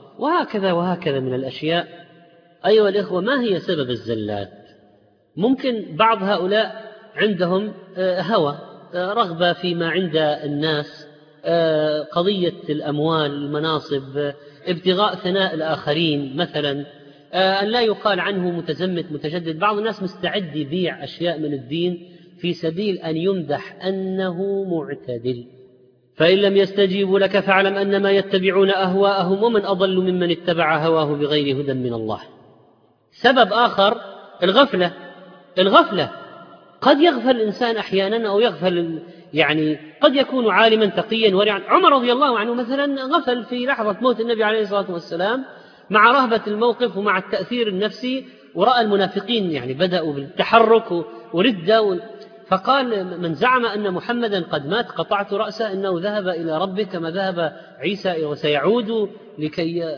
وهكذا من الأشياء. أيها الإخوة، ما هي سبب الزلات؟ ممكن بعض هؤلاء عندهم هوى، رغبة فيما عند الناس، قضية الأموال، المناصب، ابتغاء ثناء الآخرين مثلا، أن لا يقال عنه متزمت متشدد. بعض الناس مستعد يبيع أشياء من الدين في سبيل أن يمدح أنه معتدل. فإن لم يستجيبوا لك فاعلم أنما يتبعون أهواءهم ومن أضل ممن اتبع هواه بغير هدى من الله. سبب آخر الغفلة. قد يغفل الإنسان أحيانا أو يغفل، يعني قد يكون عالما تقيا ورعا. عمر رضي الله عنه مثلا غفل في لحظة موت النبي عليه الصلاة والسلام مع رهبة الموقف ومع التأثير النفسي، ورأى المنافقين يعني بدأوا بالتحرك وردة، فقال: من زعم أن محمدا قد مات قطعت رأسه، إنه ذهب إلى ربه كما ذهب عيسى وسيعود لكي.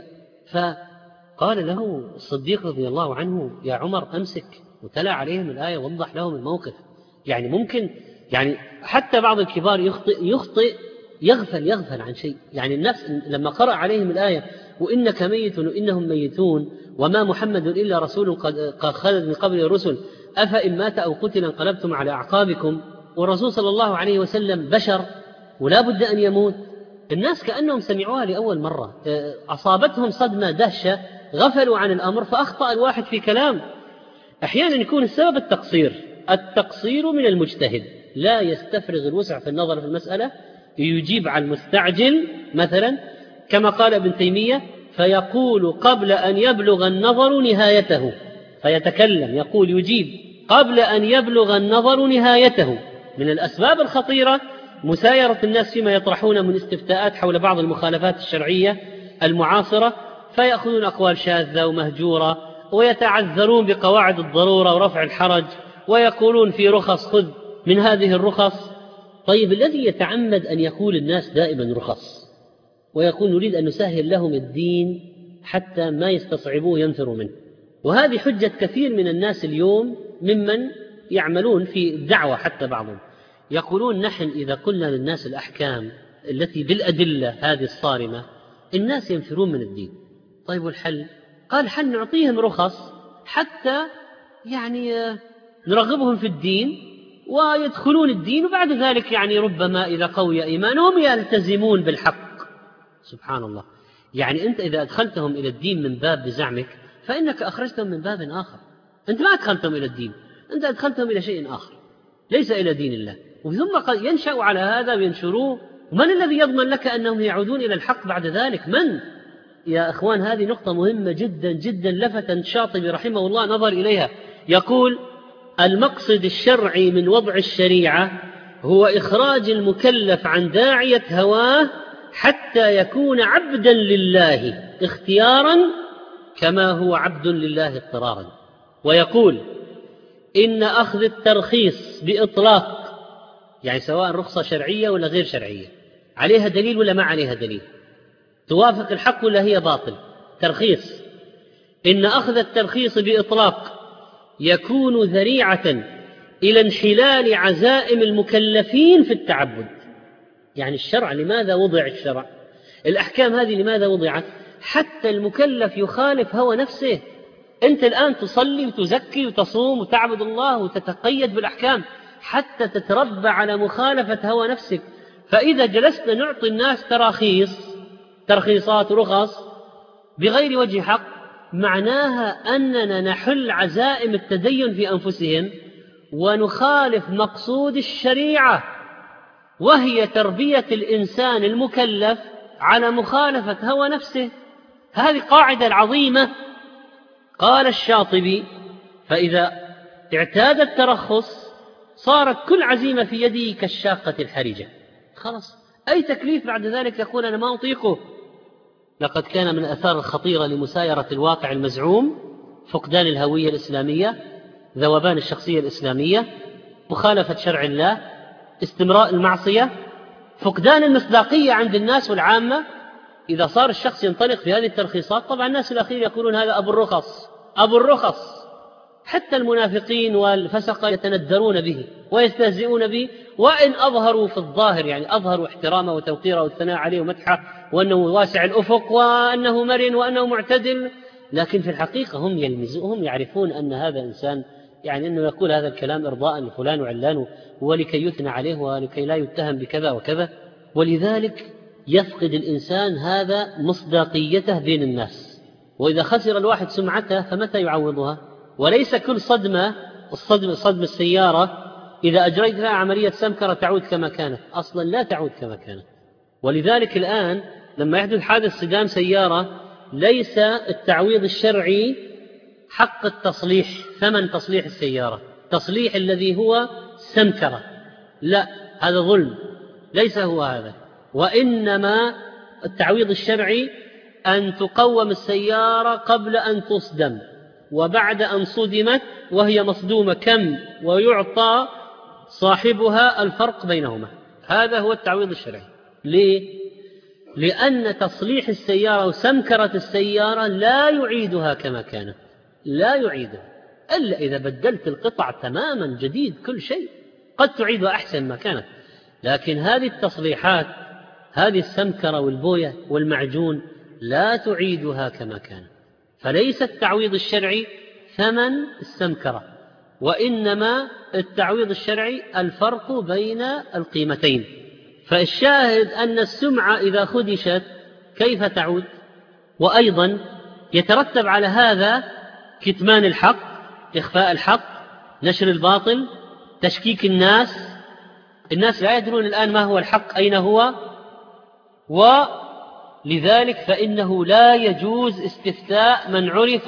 فقال له الصديق رضي الله عنه: يا عمر أمسك، وتلا عليهم الآية ووضح لهم الموقف. يعني ممكن يعني حتى بعض الكبار يخطئ يغفل عن شيء. يعني النفس لما قرأ عليهم الآية: وإنك ميت وإنهم ميتون وما محمد إلا رسول قد خلت من قبل الرسل أفإن مات أو قتل انقلبتم على أعقابكم. والرسول صلى الله عليه وسلم بشر ولا بد أن يموت. الناس كأنهم سمعوها لأول مرة، أصابتهم صدمة دهشة، غفلوا عن الأمر فأخطأ الواحد في كلام. أحيانا يكون السبب التقصير من المجتهد. لا يستفرغ الوسع في النظر في المسألة، يجيب على المستعجل مثلا كما قال ابن تيمية: فيقول قبل أن يبلغ النظر نهايته، فيتكلم يقول يجيب قبل أن يبلغ النظر نهايته. من الأسباب الخطيرة مسايرة الناس فيما يطرحون من استفتاءات حول بعض المخالفات الشرعية المعاصرة، فيأخذون أقوال شاذة ومهجورة ويتعذرون بقواعد الضرورة ورفع الحرج، ويقولون في رخص خذ من هذه الرخص. طيب الذي يتعمد أن يقول الناس دائما رخص ويقول نريد أن نسهل لهم الدين حتى ما يستصعبوه ينفروا منه، وهذه حجة كثير من الناس اليوم ممن يعملون في الدعوة، حتى بعضهم يقولون نحن إذا قلنا للناس الأحكام التي بالأدلة هذه الصارمة الناس ينفرون من الدين. طيب والحل؟ قال حل نعطيهم رخص حتى نرغبهم في الدين ويدخلون الدين، وبعد ذلك ربما إذا قوي إيمانهم يلتزمون بالحق. سبحان الله، أنت إذا أدخلتهم إلى الدين من باب بزعمك فإنك أخرجتهم من باب آخر. أنت ما أدخلتهم إلى الدين، أنت أدخلتهم إلى شيء آخر ليس إلى دين الله، وثم قد ينشأ على هذا وينشروه. من الذي يضمن لك أنهم يعودون إلى الحق بعد ذلك؟ من؟ يا أخوان، هذه نقطة مهمة جدا جدا لفت الشاطبي رحمه الله نظر إليها. يقول: المقصد الشرعي من وضع الشريعة هو إخراج المكلف عن داعية هواه حتى يكون عبدا لله اختيارا كما هو عبد لله اضطرارا. ويقول: إن أخذ الترخيص بإطلاق، سواء رخصة شرعية ولا غير شرعية، عليها دليل ولا ما عليها دليل، توافق الحق ولا هي باطل، ترخيص، إن أخذ الترخيص بإطلاق يكون ذريعة إلى انحلال عزائم المكلفين في التعبد. الشرع لماذا وضع؟ الشرع الأحكام هذه لماذا وضعت؟ حتى المكلف يخالف هوى نفسه. أنت الآن تصلي وتزكي وتصوم وتعبد الله وتتقيد بالأحكام حتى تتربى على مخالفة هوى نفسك. فإذا جلسنا نعطي الناس ترخيصات ورخص بغير وجه حق، معناها أننا نحل عزائم التدين في أنفسهم ونخالف مقصود الشريعة، وهي تربية الإنسان المكلف على مخالفة هوى نفسه. هذه قاعدة عظيمة. قال الشاطبي: فإذا اعتاد الترخص صارت كل عزيمة في يده كالشاقة الحرجة، خلاص أي تكليف بعد ذلك يقول أنا ما أطيقه. لقد كان من الآثار الخطيرة لمسايرة الواقع المزعوم فقدان الهوية الإسلامية، ذوبان الشخصية الإسلامية، مخالفة شرع الله، استمراء المعصية، فقدان المصداقية عند الناس والعامة. إذا صار الشخص ينطلق في هذه الترخيصات طبعا الناس الأخير يقولون هذا أبو الرخص. حتى المنافقين والفسقة يتندرون به ويستهزئون به، وإن أظهروا في الظاهر أظهروا احترامه وتوقيره والثناء عليه ومدحه وأنه واسع الأفق وأنه مرن وأنه معتدل، لكن في الحقيقة هم يعرفون أن هذا إنسان أنه يقول هذا الكلام إرضاء لفلان وعلان ولكي يثنى عليه ولكي لا يتهم بكذا وكذا. ولذلك يفقد الإنسان هذا مصداقيته بين الناس، وإذا خسر الواحد سمعته فمتى يعوضها؟ وليس كل صدمة السيارة إذا أجريت لها عملية سمكرة تعود كما كانت، أصلا لا تعود كما كانت. ولذلك الآن لما يحدث حادث صدام سيارة ليس التعويض الشرعي حق التصليح، ثمن تصليح السيارة، تصليح الذي هو سمكرة، لا، هذا ظلم، ليس هو هذا. وإنما التعويض الشرعي أن تقوم السيارة قبل أن تصدم، وبعد أن صدمت وهي مصدومة كم، ويعطى صاحبها الفرق بينهما. هذا هو التعويض الشرعي. ليه؟ لأن تصليح السيارة وسمكرة السيارة لا يعيدها كما كانت، لا يعيدها إلا إذا بدلت القطع تماما جديد كل شيء، قد تعيدها أحسن ما كانت. لكن هذه التصليحات، هذه السمكرة والبوية والمعجون لا تعيدها كما كانت. فليس التعويض الشرعي ثمن السمكرة، وإنما التعويض الشرعي الفرق بين القيمتين. فالشاهد أن السمعة إذا خدشت كيف تعود؟ وأيضا يترتب على هذا كتمان الحق، إخفاء الحق، نشر الباطل، تشكيك الناس، الناس لا يدرون الآن ما هو الحق أين هو، ولذلك فإنه لا يجوز استفتاء من عرف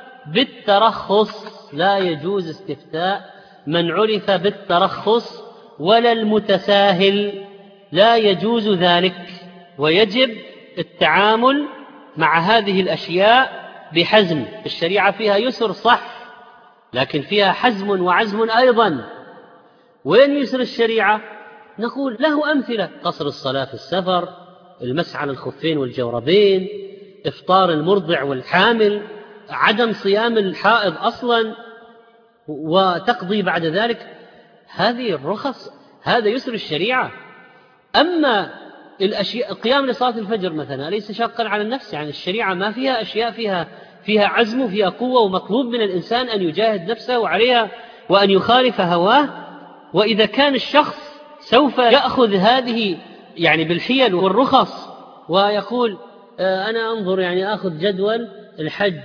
بالترخص، لا يجوز استفتاء من عرف بالترخص ولا المتساهل، لا يجوز ذلك. ويجب التعامل مع هذه الأشياء بحزم. الشريعة فيها يسر صح، لكن فيها حزم وعزم أيضا. وين يسر الشريعة؟ نقول له أمثلة: قصر الصلاة في السفر، المسح على الخفين والجوربين، إفطار المرضع والحامل، عدم صيام الحائض أصلا، وتقضي بعد ذلك. هذه الرخص، هذا يسر الشريعة. أما الأشياء قيام لصلاة الفجر مثلا أليس شاقا على النفس؟ يعني الشريعة ما فيها أشياء فيها عزم وفيها قوة، ومطلوب من الإنسان أن يجاهد نفسه عليها وأن يخالف هواه. وإذا كان الشخص سوف يأخذ هذه يعني بالحيل والرخص ويقول أنا أنظر يعني أخذ جدول الحج،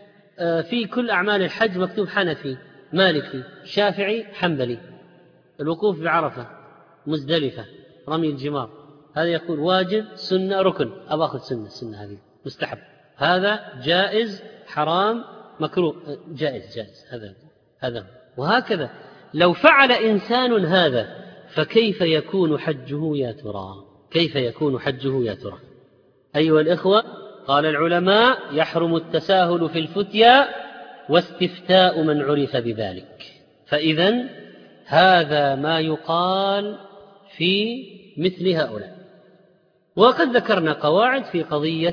في كل أعمال الحج مكتوب حنفي، مالكي، شافعي، حنبلي، الوقوف بعرفة، مزدلفة، رمي الجمار، هذا يقول واجب، سنة، ركن، أبا أخذ سنة هذه مستحب، هذا جائز، حرام، مكروه، جائز، هذا. وهكذا لو فعل إنسان هذا فكيف يكون حجه يا ترى؟ كيف يكون حجه يا ترى؟ أيها الإخوة، قال العلماء: يحرم التساهل في الفتيا واستفتاء من عرف بذلك. فإذن هذا ما يقال في مثل هؤلاء. وقد ذكرنا قواعد في قضية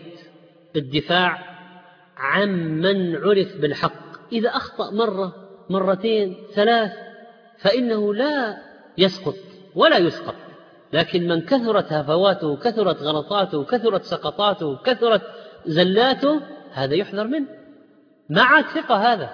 الدفاع عن من عرف بالحق. إذا أخطأ مرة، مرتين، ثلاث، فإنه لا يسقط ولا يسقط. لكن من كثرت هفواته، كثرت غلطاته، كثرت سقطاته، كثرت زلاته، هذا يحذر منه. مع الثقة هذا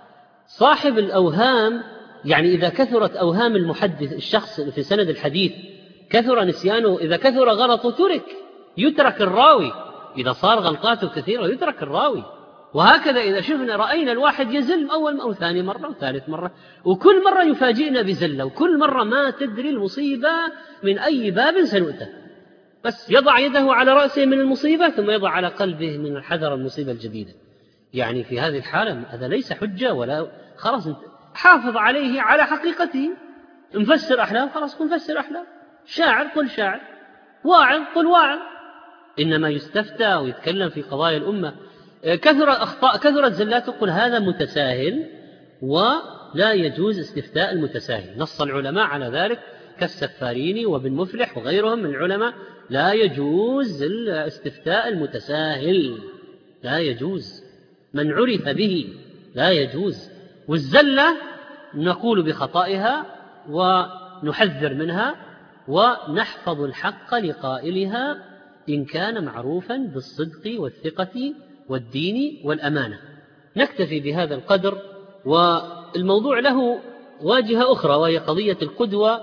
صاحب الأوهام، يعني إذا كثرت أوهام المحدث الشخص في سند الحديث، كثر نسيانه، إذا كثر غلطه يترك الراوي، إذا صار غلطاته كثيرة يترك الراوي. وهكذا إذا شفنا رأينا الواحد يزل أول أو ثاني مرة وثالث مرة، وكل مرة يفاجئنا بزلة، وكل مرة ما تدري المصيبة من أي باب سنؤتى، بس يضع يده على رأسه من المصيبة ثم يضع على قلبه من الحذر المصيبة الجديدة. يعني في هذه الحالة هذا ليس حجة ولا خلاص، حافظ عليه على حقيقته. مفسر أحلام، خلاص كن مفسر أحلام، شاعر قل شاعر، واعظ قل واعظ. إنما يستفتى ويتكلم في قضايا الأمة، كثر أخطاء، كثرت زلاته، قل هذا متساهل ولا يجوز استفتاء المتساهل. نص العلماء على ذلك كالسفاريني وابن مفلح وغيرهم من العلماء، لا يجوز الاستفتاء المتساهل، لا يجوز، من عرف به لا يجوز. والزلة نقول بخطئها ونحذر منها ونحفظ الحق لقائلها إن كان معروفا بالصدق والثقة والدين والأمانة. نكتفي بهذا القدر. والموضوع له واجهة أخرى، وهي قضية القدوة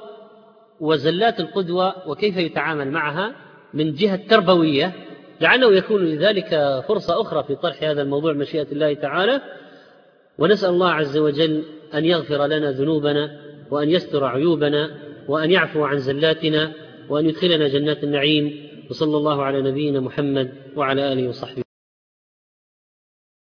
وزلات القدوة وكيف يتعامل معها من جهة تربوية، لعله يكون لذلك فرصة أخرى في طرح هذا الموضوع مشيئة الله تعالى. ونسأل الله عز وجل أن يغفر لنا ذنوبنا وأن يستر عيوبنا وأن يعفو عن زلاتنا وأن يدخلنا جنات النعيم. وصلى الله على نبينا محمد وعلى آله وصحبه.